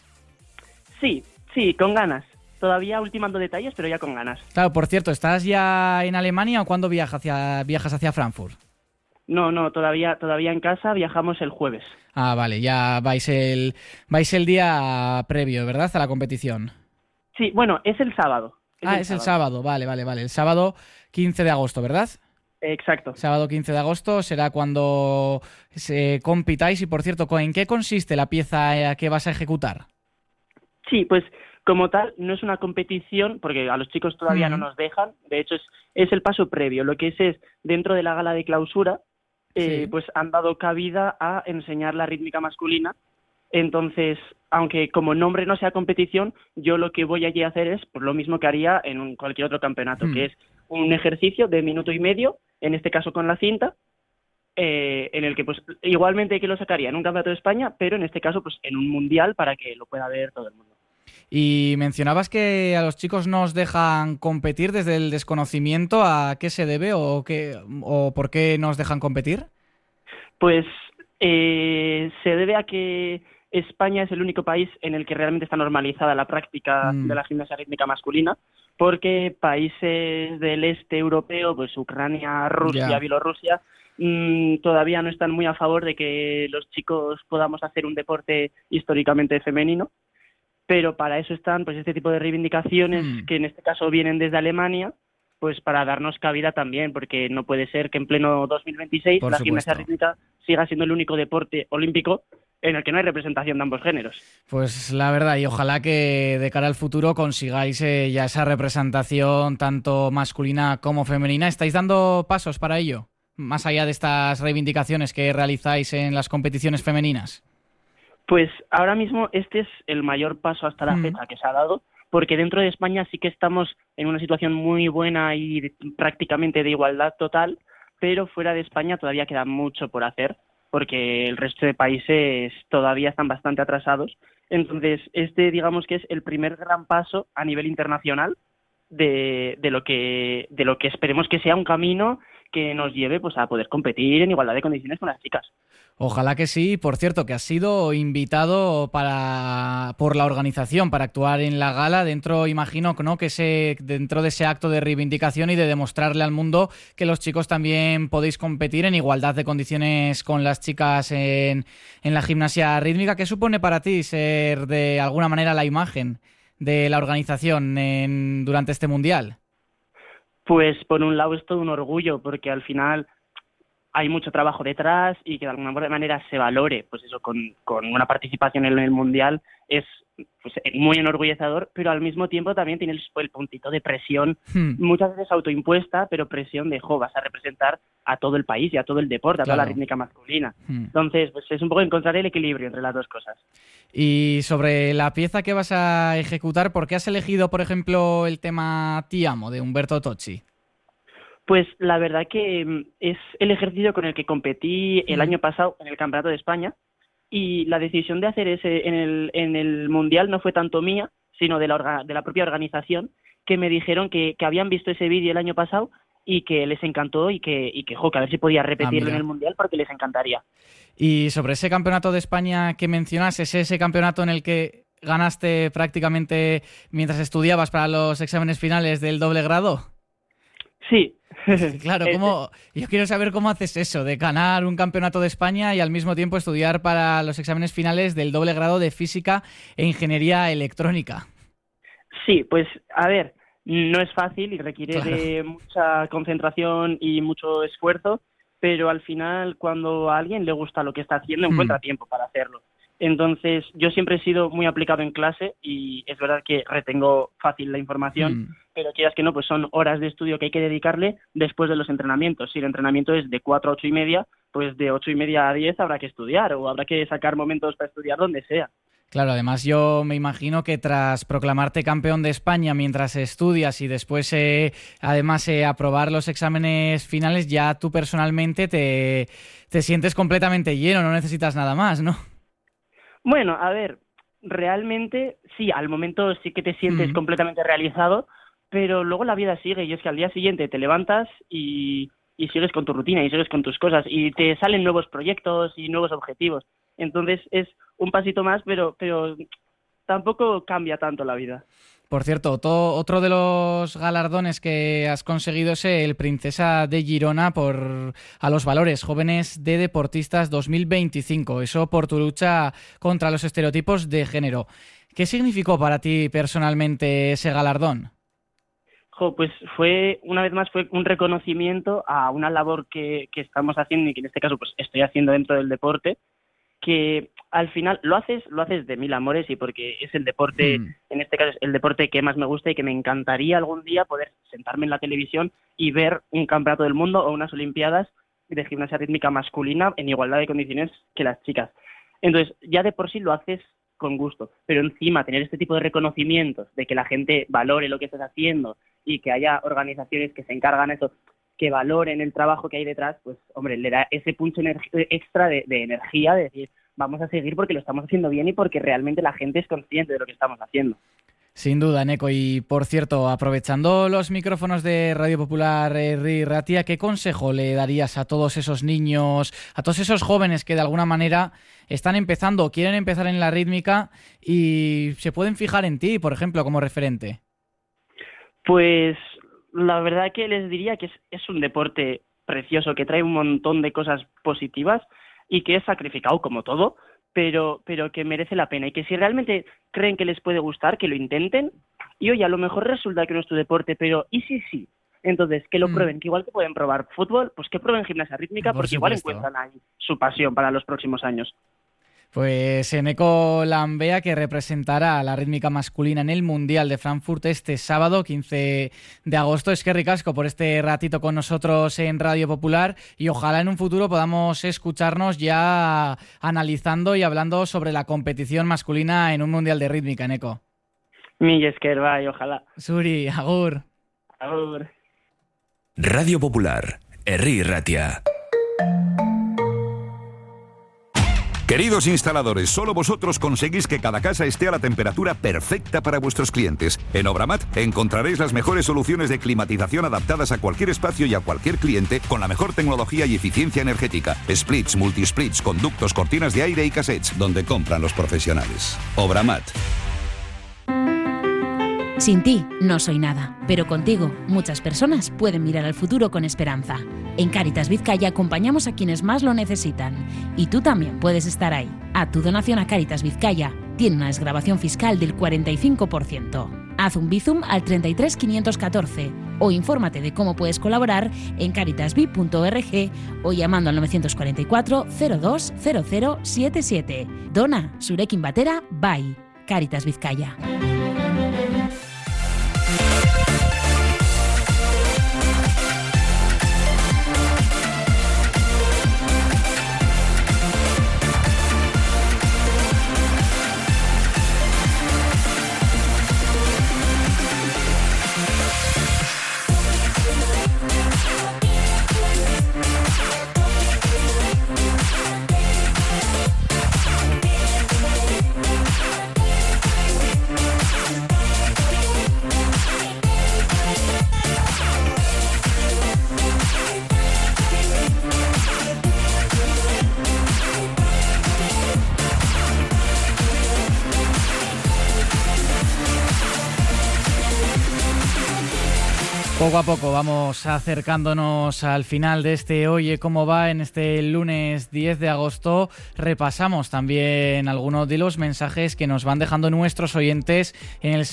Sí, con ganas. Todavía ultimando detalles, pero ya con ganas. Claro, por cierto, ¿estás ya en Alemania o cuándo viajas hacia Frankfurt? No, todavía en casa, viajamos el jueves. Ah, vale, ya vais el día previo, ¿verdad?, a la competición. Sí, bueno, es el sábado. Es el sábado, vale. El sábado 15 de agosto, ¿verdad? Exacto. Sábado 15 de agosto será cuando se compitáis. Y, por cierto, ¿en qué consiste la pieza que vas a ejecutar? Sí, pues como tal no es una competición porque a los chicos todavía no nos dejan. De hecho es el paso previo. Lo que es dentro de la gala de clausura, pues han dado cabida a enseñar la rítmica masculina. Entonces, aunque como nombre no sea competición, yo lo que voy allí a hacer es pues, lo mismo que haría en cualquier otro campeonato, que es un ejercicio de 1.5 minutos, en este caso con la cinta, en el que pues igualmente que lo sacaría en un campeonato de España, pero en este caso pues en un mundial para que lo pueda ver todo el mundo. Y mencionabas que a los chicos nos dejan competir desde el desconocimiento. ¿A qué se debe o por qué nos dejan competir? Pues se debe a que España es el único país en el que realmente está normalizada la práctica de la gimnasia rítmica masculina, porque países del este europeo, pues Ucrania, Rusia, Bielorrusia, todavía no están muy a favor de que los chicos podamos hacer un deporte históricamente femenino. Pero para eso están pues este tipo de reivindicaciones que en este caso vienen desde Alemania, pues para darnos cabida también, porque no puede ser que en pleno 2026 la gimnasia rítmica siga siendo el único deporte olímpico en el que no hay representación de ambos géneros. Pues la verdad, y ojalá que de cara al futuro consigáis ya esa representación tanto masculina como femenina. ¿Estáis dando pasos para ello, más allá de estas reivindicaciones que realizáis en las competiciones femeninas? Pues ahora mismo este es el mayor paso hasta la fecha que se ha dado, porque dentro de España sí que estamos en una situación muy buena y prácticamente de igualdad total, pero fuera de España todavía queda mucho por hacer, porque el resto de países todavía están bastante atrasados. Entonces, digamos que es el primer gran paso a nivel internacional de lo que esperemos que sea un camino que nos lleve pues a poder competir en igualdad de condiciones con las chicas. Ojalá que sí. Por cierto, que has sido invitado por la organización para actuar en la gala dentro, imagino, ¿no?, que dentro de ese acto de reivindicación y de demostrarle al mundo que los chicos también podéis competir en igualdad de condiciones con las chicas en la gimnasia rítmica. ¿Qué supone para ti ser de alguna manera la imagen de la organización durante este mundial? Pues por un lado es todo un orgullo, porque al final hay mucho trabajo detrás y que de alguna manera se valore, pues eso, con una participación en el Mundial es pues muy enorgullecedor, pero al mismo tiempo también tiene el puntito de presión, muchas veces autoimpuesta, pero presión de, vas a representar a todo el país y a todo el deporte, a toda la rítmica masculina. Entonces, pues es un poco encontrar el equilibrio entre las dos cosas. Y sobre la pieza que vas a ejecutar, ¿por qué has elegido, por ejemplo, el tema Ti amo de Umberto Tocci? Pues la verdad que es el ejercicio con el que competí el año pasado en el Campeonato de España, y la decisión de hacer ese en el Mundial no fue tanto mía, sino de la propia organización, que me dijeron que habían visto ese vídeo el año pasado y que les encantó y que a ver si podía repetirlo en el Mundial porque les encantaría. Y sobre ese Campeonato de España que mencionas, ¿es ese campeonato en el que ganaste prácticamente mientras estudiabas para los exámenes finales del doble grado? Sí. Claro, yo quiero saber cómo haces eso, de ganar un campeonato de España y al mismo tiempo estudiar para los exámenes finales del doble grado de Física e Ingeniería Electrónica. Sí, pues a ver, no es fácil y requiere de mucha concentración y mucho esfuerzo, pero al final cuando a alguien le gusta lo que está haciendo encuentra tiempo para hacerlo. Entonces yo siempre he sido muy aplicado en clase y es verdad que retengo fácil la información, pero quieras que no, pues son horas de estudio que hay que dedicarle después de los entrenamientos. Si el entrenamiento es de 4 a 8 y media, pues de 8 y media a 10 habrá que estudiar o habrá que sacar momentos para estudiar donde sea. Claro, además yo me imagino que tras proclamarte campeón de España mientras estudias y después además aprobar los exámenes finales, ya tú personalmente te sientes completamente lleno, no necesitas nada más, ¿no? Bueno, a ver, realmente sí, al momento sí que te sientes completamente realizado, pero luego la vida sigue y es que al día siguiente te levantas y sigues con tu rutina y sigues con tus cosas y te salen nuevos proyectos y nuevos objetivos. Entonces es un pasito más, pero tampoco cambia tanto la vida. Por cierto, otro de los galardones que has conseguido es el Princesa de Girona a los valores jóvenes de deportistas 2025. Eso por tu lucha contra los estereotipos de género. ¿Qué significó para ti personalmente ese galardón? Pues una vez más fue un reconocimiento a una labor que estamos haciendo y que en este caso pues estoy haciendo dentro del deporte, que al final lo haces de mil amores y porque es el deporte, en este caso es el deporte que más me gusta y que me encantaría algún día poder sentarme en la televisión y ver un campeonato del mundo o unas olimpiadas de gimnasia rítmica masculina en igualdad de condiciones que las chicas. Entonces ya de por sí lo haces con gusto, pero encima tener este tipo de reconocimientos, de que la gente valore lo que estás haciendo y que haya organizaciones que se encargan de eso, que valoren el trabajo que hay detrás, pues hombre, le da ese punto extra de energía, de decir, vamos a seguir porque lo estamos haciendo bien y porque realmente la gente es consciente de lo que estamos haciendo. Sin duda, Eneko. Y por cierto, aprovechando los micrófonos de Radio Popular, Herri Ratia, ¿qué consejo le darías a todos esos niños, a todos esos jóvenes que de alguna manera están empezando o quieren empezar en la rítmica y se pueden fijar en ti, por ejemplo, como referente? Pues la verdad que les diría que es un deporte precioso, que trae un montón de cosas positivas y que es sacrificado como todo, pero que merece la pena y que si realmente creen que les puede gustar, que lo intenten y oye, a lo mejor resulta que no es tu deporte, pero ¿y si sí? Entonces, que lo prueben, que igual que pueden probar fútbol, pues que prueben gimnasia rítmica porque igual encuentran ahí su pasión para los próximos años. Pues Eneko Lambea, que representará a la rítmica masculina en el Mundial de Frankfurt este sábado 15 de agosto. Es que ricasco por este ratito con nosotros en Radio Popular y ojalá en un futuro podamos escucharnos ya analizando y hablando sobre la competición masculina en un Mundial de rítmica, Eneko. Mil esker, bai, ojalá. Zuri, agur. Agur. Radio Popular, Herri Ratia. Queridos instaladores, solo vosotros conseguís que cada casa esté a la temperatura perfecta para vuestros clientes. En Obramat encontraréis las mejores soluciones de climatización adaptadas a cualquier espacio y a cualquier cliente con la mejor tecnología y eficiencia energética. Splits, multisplits, conductos, cortinas de aire y cassettes, donde compran los profesionales. Obramat. Sin ti no soy nada, pero contigo muchas personas pueden mirar al futuro con esperanza. En Cáritas Vizcaya acompañamos a quienes más lo necesitan y tú también puedes estar ahí. A tu donación a Cáritas Vizcaya tiene una desgravación fiscal del 45%. Haz un Bizum al 33 514 o infórmate de cómo puedes colaborar en caritasvi.org o llamando al 944 02 0077. Dona Zurekin Batera bai. Cáritas Vizcaya. Poco a poco vamos acercándonos al final de este Oye Cómo Va en este lunes 10 de agosto. Repasamos también algunos de los mensajes que nos van dejando nuestros oyentes en el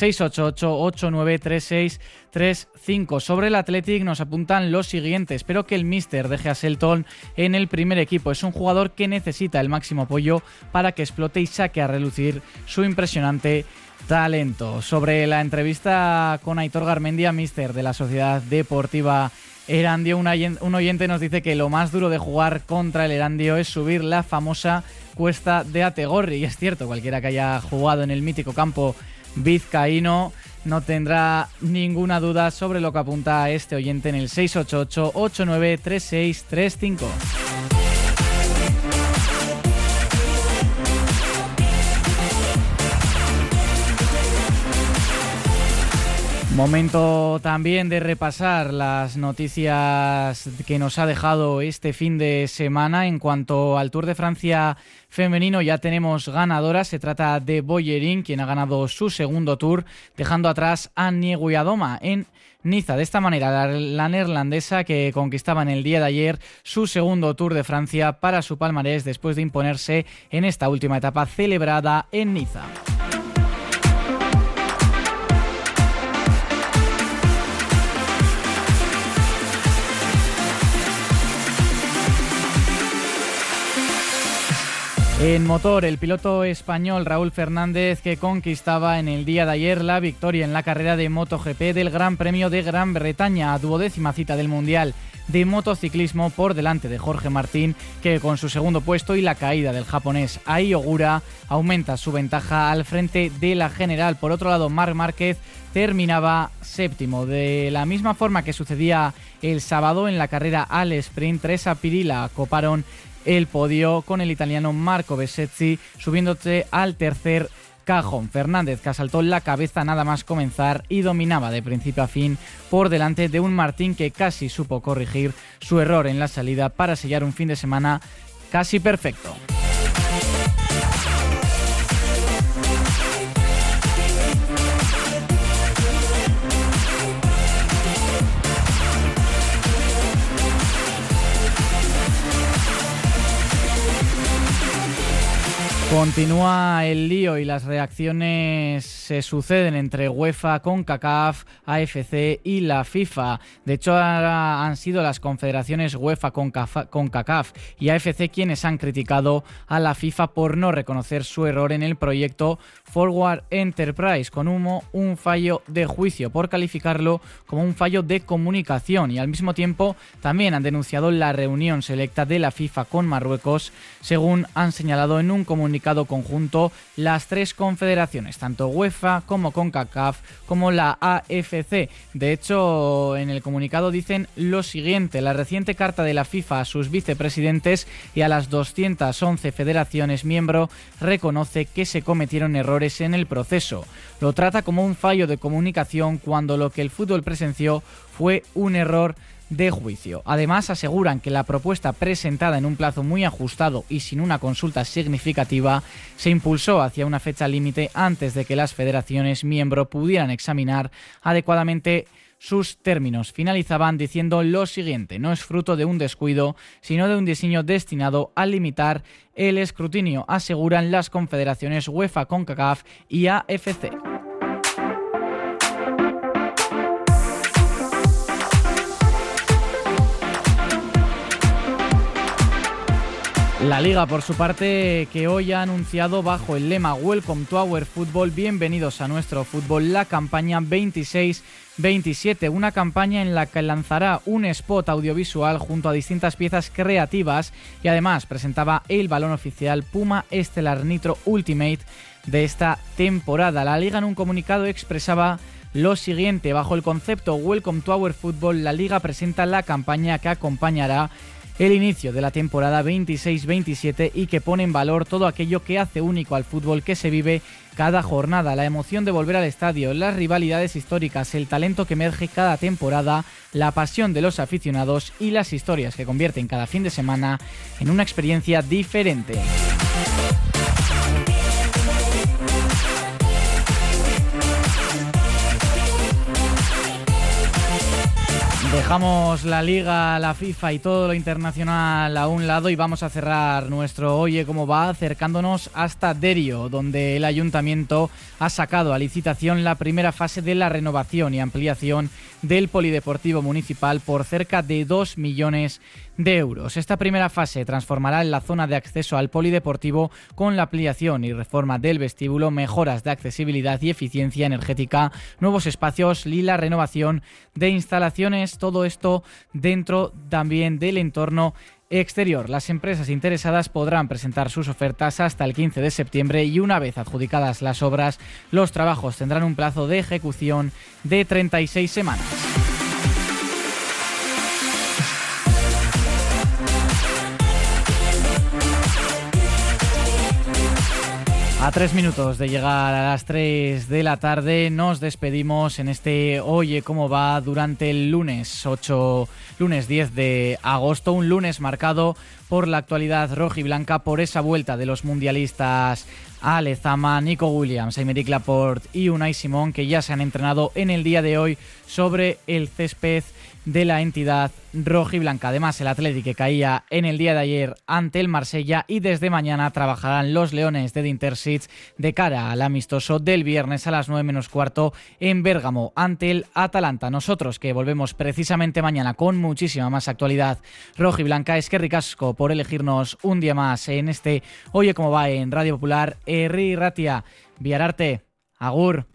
688-893635. Sobre el Athletic nos apuntan los siguientes. Espero que el míster deje a Shelton en el primer equipo. Es un jugador que necesita el máximo apoyo para que explote y saque a relucir su impresionante talento. Sobre la entrevista con Aitor Garmendia, míster de la Sociedad Deportiva Erandio, un oyente nos dice que lo más duro de jugar contra el Erandio es subir la famosa cuesta de Ategorri. Y es cierto, cualquiera que haya jugado en el mítico campo vizcaíno no tendrá ninguna duda sobre lo que apunta este oyente en el 688-893635. Momento también de repasar las noticias que nos ha dejado este fin de semana. En cuanto al Tour de Francia femenino, ya tenemos ganadora. Se trata de Boyerín, quien ha ganado su segundo Tour, dejando atrás a Nieguadoma en Niza. De esta manera, la neerlandesa, que conquistaba en el día de ayer su segundo Tour de Francia para su palmarés después de imponerse en esta última etapa celebrada en Niza. En motor, el piloto español Raúl Fernández, que conquistaba en el día de ayer la victoria en la carrera de MotoGP del Gran Premio de Gran Bretaña, 12ª cita del Mundial de motociclismo, por delante de Jorge Martín, que con su segundo puesto y la caída del japonés Ai Ogura aumenta su ventaja al frente de la general. Por otro lado, Marc Márquez terminaba séptimo. De la misma forma que sucedía el sábado en la carrera al sprint, Teresa Pirila coparon el podio con el italiano Marco Bezzecchi subiéndose al tercer cajón. Fernández, que asaltó la cabeza nada más comenzar y dominaba de principio a fin por delante de un Martín que casi supo corregir su error en la salida para sellar un fin de semana casi perfecto. Continúa el lío y las reacciones se suceden entre UEFA, CONCACAF, AFC y la FIFA. De hecho, ahora han sido las confederaciones UEFA, CONCACAF y AFC quienes han criticado a la FIFA por no reconocer su error en el proyecto Forward Enterprise, con un fallo de juicio por calificarlo como un fallo de comunicación, y al mismo tiempo también han denunciado la reunión selecta de la FIFA con Marruecos, según han señalado en un comunicado conjunto las tres confederaciones, tanto UEFA, UEFA, como CONCACAF, como la AFC. De hecho, en el comunicado dicen lo siguiente: la reciente carta de la FIFA a sus vicepresidentes y a las 211 federaciones miembro reconoce que se cometieron errores en el proceso. Lo trata como un fallo de comunicación cuando lo que el fútbol presenció fue un error de juicio. Además, aseguran que la propuesta presentada en un plazo muy ajustado y sin una consulta significativa se impulsó hacia una fecha límite antes de que las federaciones miembro pudieran examinar adecuadamente sus términos. Finalizaban diciendo lo siguiente: no es fruto de un descuido, sino de un diseño destinado a limitar el escrutinio, aseguran las confederaciones UEFA, CONCACAF y AFC. La Liga, por su parte, que hoy ha anunciado bajo el lema Welcome to our football, bienvenidos a nuestro fútbol, la campaña 26-27, una campaña en la que lanzará un spot audiovisual junto a distintas piezas creativas y además presentaba el balón oficial Puma Stellar Nitro Ultimate de esta temporada. La Liga en un comunicado expresaba lo siguiente: bajo el concepto Welcome to our football, la Liga presenta la campaña que acompañará el inicio de la temporada 26-27 y que pone en valor todo aquello que hace único al fútbol que se vive cada jornada: la emoción de volver al estadio, las rivalidades históricas, el talento que emerge cada temporada, la pasión de los aficionados y las historias que convierten cada fin de semana en una experiencia diferente. Dejamos la Liga, la FIFA y todo lo internacional a un lado y vamos a cerrar nuestro Oye Cómo Va acercándonos hasta Derio, donde el Ayuntamiento ha sacado a licitación la primera fase de la renovación y ampliación del Polideportivo Municipal por cerca de 2 millones de euros. Esta primera fase transformará la zona de acceso al Polideportivo con la ampliación y reforma del vestíbulo, mejoras de accesibilidad y eficiencia energética, nuevos espacios y la renovación de instalaciones. Todo esto dentro también del entorno exterior. Las empresas interesadas podrán presentar sus ofertas hasta el 15 de septiembre y una vez adjudicadas las obras, los trabajos tendrán un plazo de ejecución de 36 semanas. A 3 minutos de llegar a las 3 de la tarde nos despedimos en este Oye Cómo Va durante el lunes 10 de agosto, un lunes marcado por la actualidad rojiblanca, por esa vuelta de los mundialistas a Lezama, Nico Williams, Aymeric Laporte y Unai Simón, que ya se han entrenado en el día de hoy sobre el césped de la entidad rojiblanca. Además, el Athletic que caía en el día de ayer ante el Marsella, y desde mañana trabajarán los Leones de Dintersic de cara al amistoso del viernes a las 9 menos cuarto en Bérgamo ante el Atalanta. Nosotros que volvemos precisamente mañana con muchísima más actualidad rojiblanca. Eskerrik asko por elegirnos un día más en este Oye Cómo Va en Radio Popular. Herri Ratia, Biararte, agur.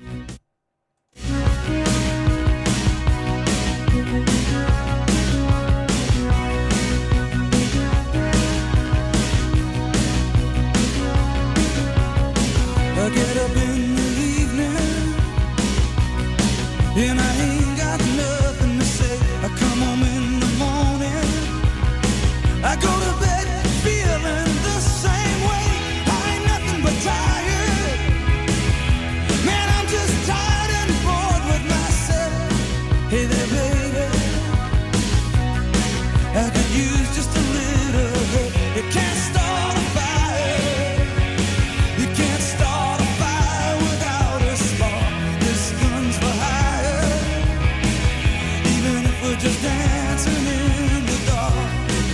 I get up in the evening and I ain't got nothing to say. I come home in the morning, I go to bed feeling the same way. I ain't nothing but tired, man, I'm just tired and bored with myself. Hey there baby, I could use just a little help. You can't start a fire, you can't start a fire without a spark. This gun's for hire, even if we're just dancing in the dark.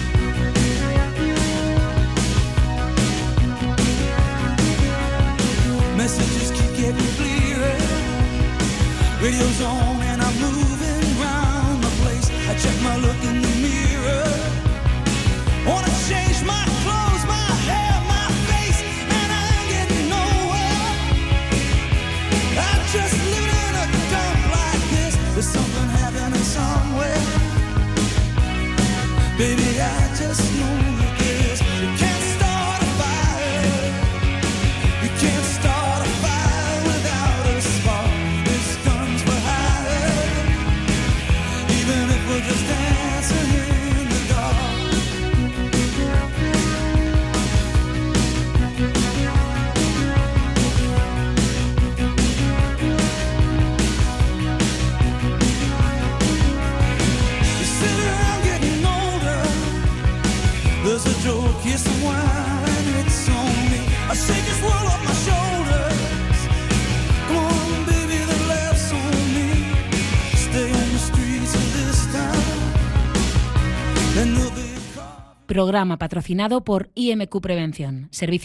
Messages keep getting clearer, radio's on and I'm moving around the place. I check my look in the mirror, wanna change my clothes, my hair, my face, and I ain't getting nowhere. I'm just living in a dump like this. There's something happening somewhere, baby, I just know it is. You can't start a fire, you can't start a fire without a Programa patrocinado por IMQ Prevención, Servicio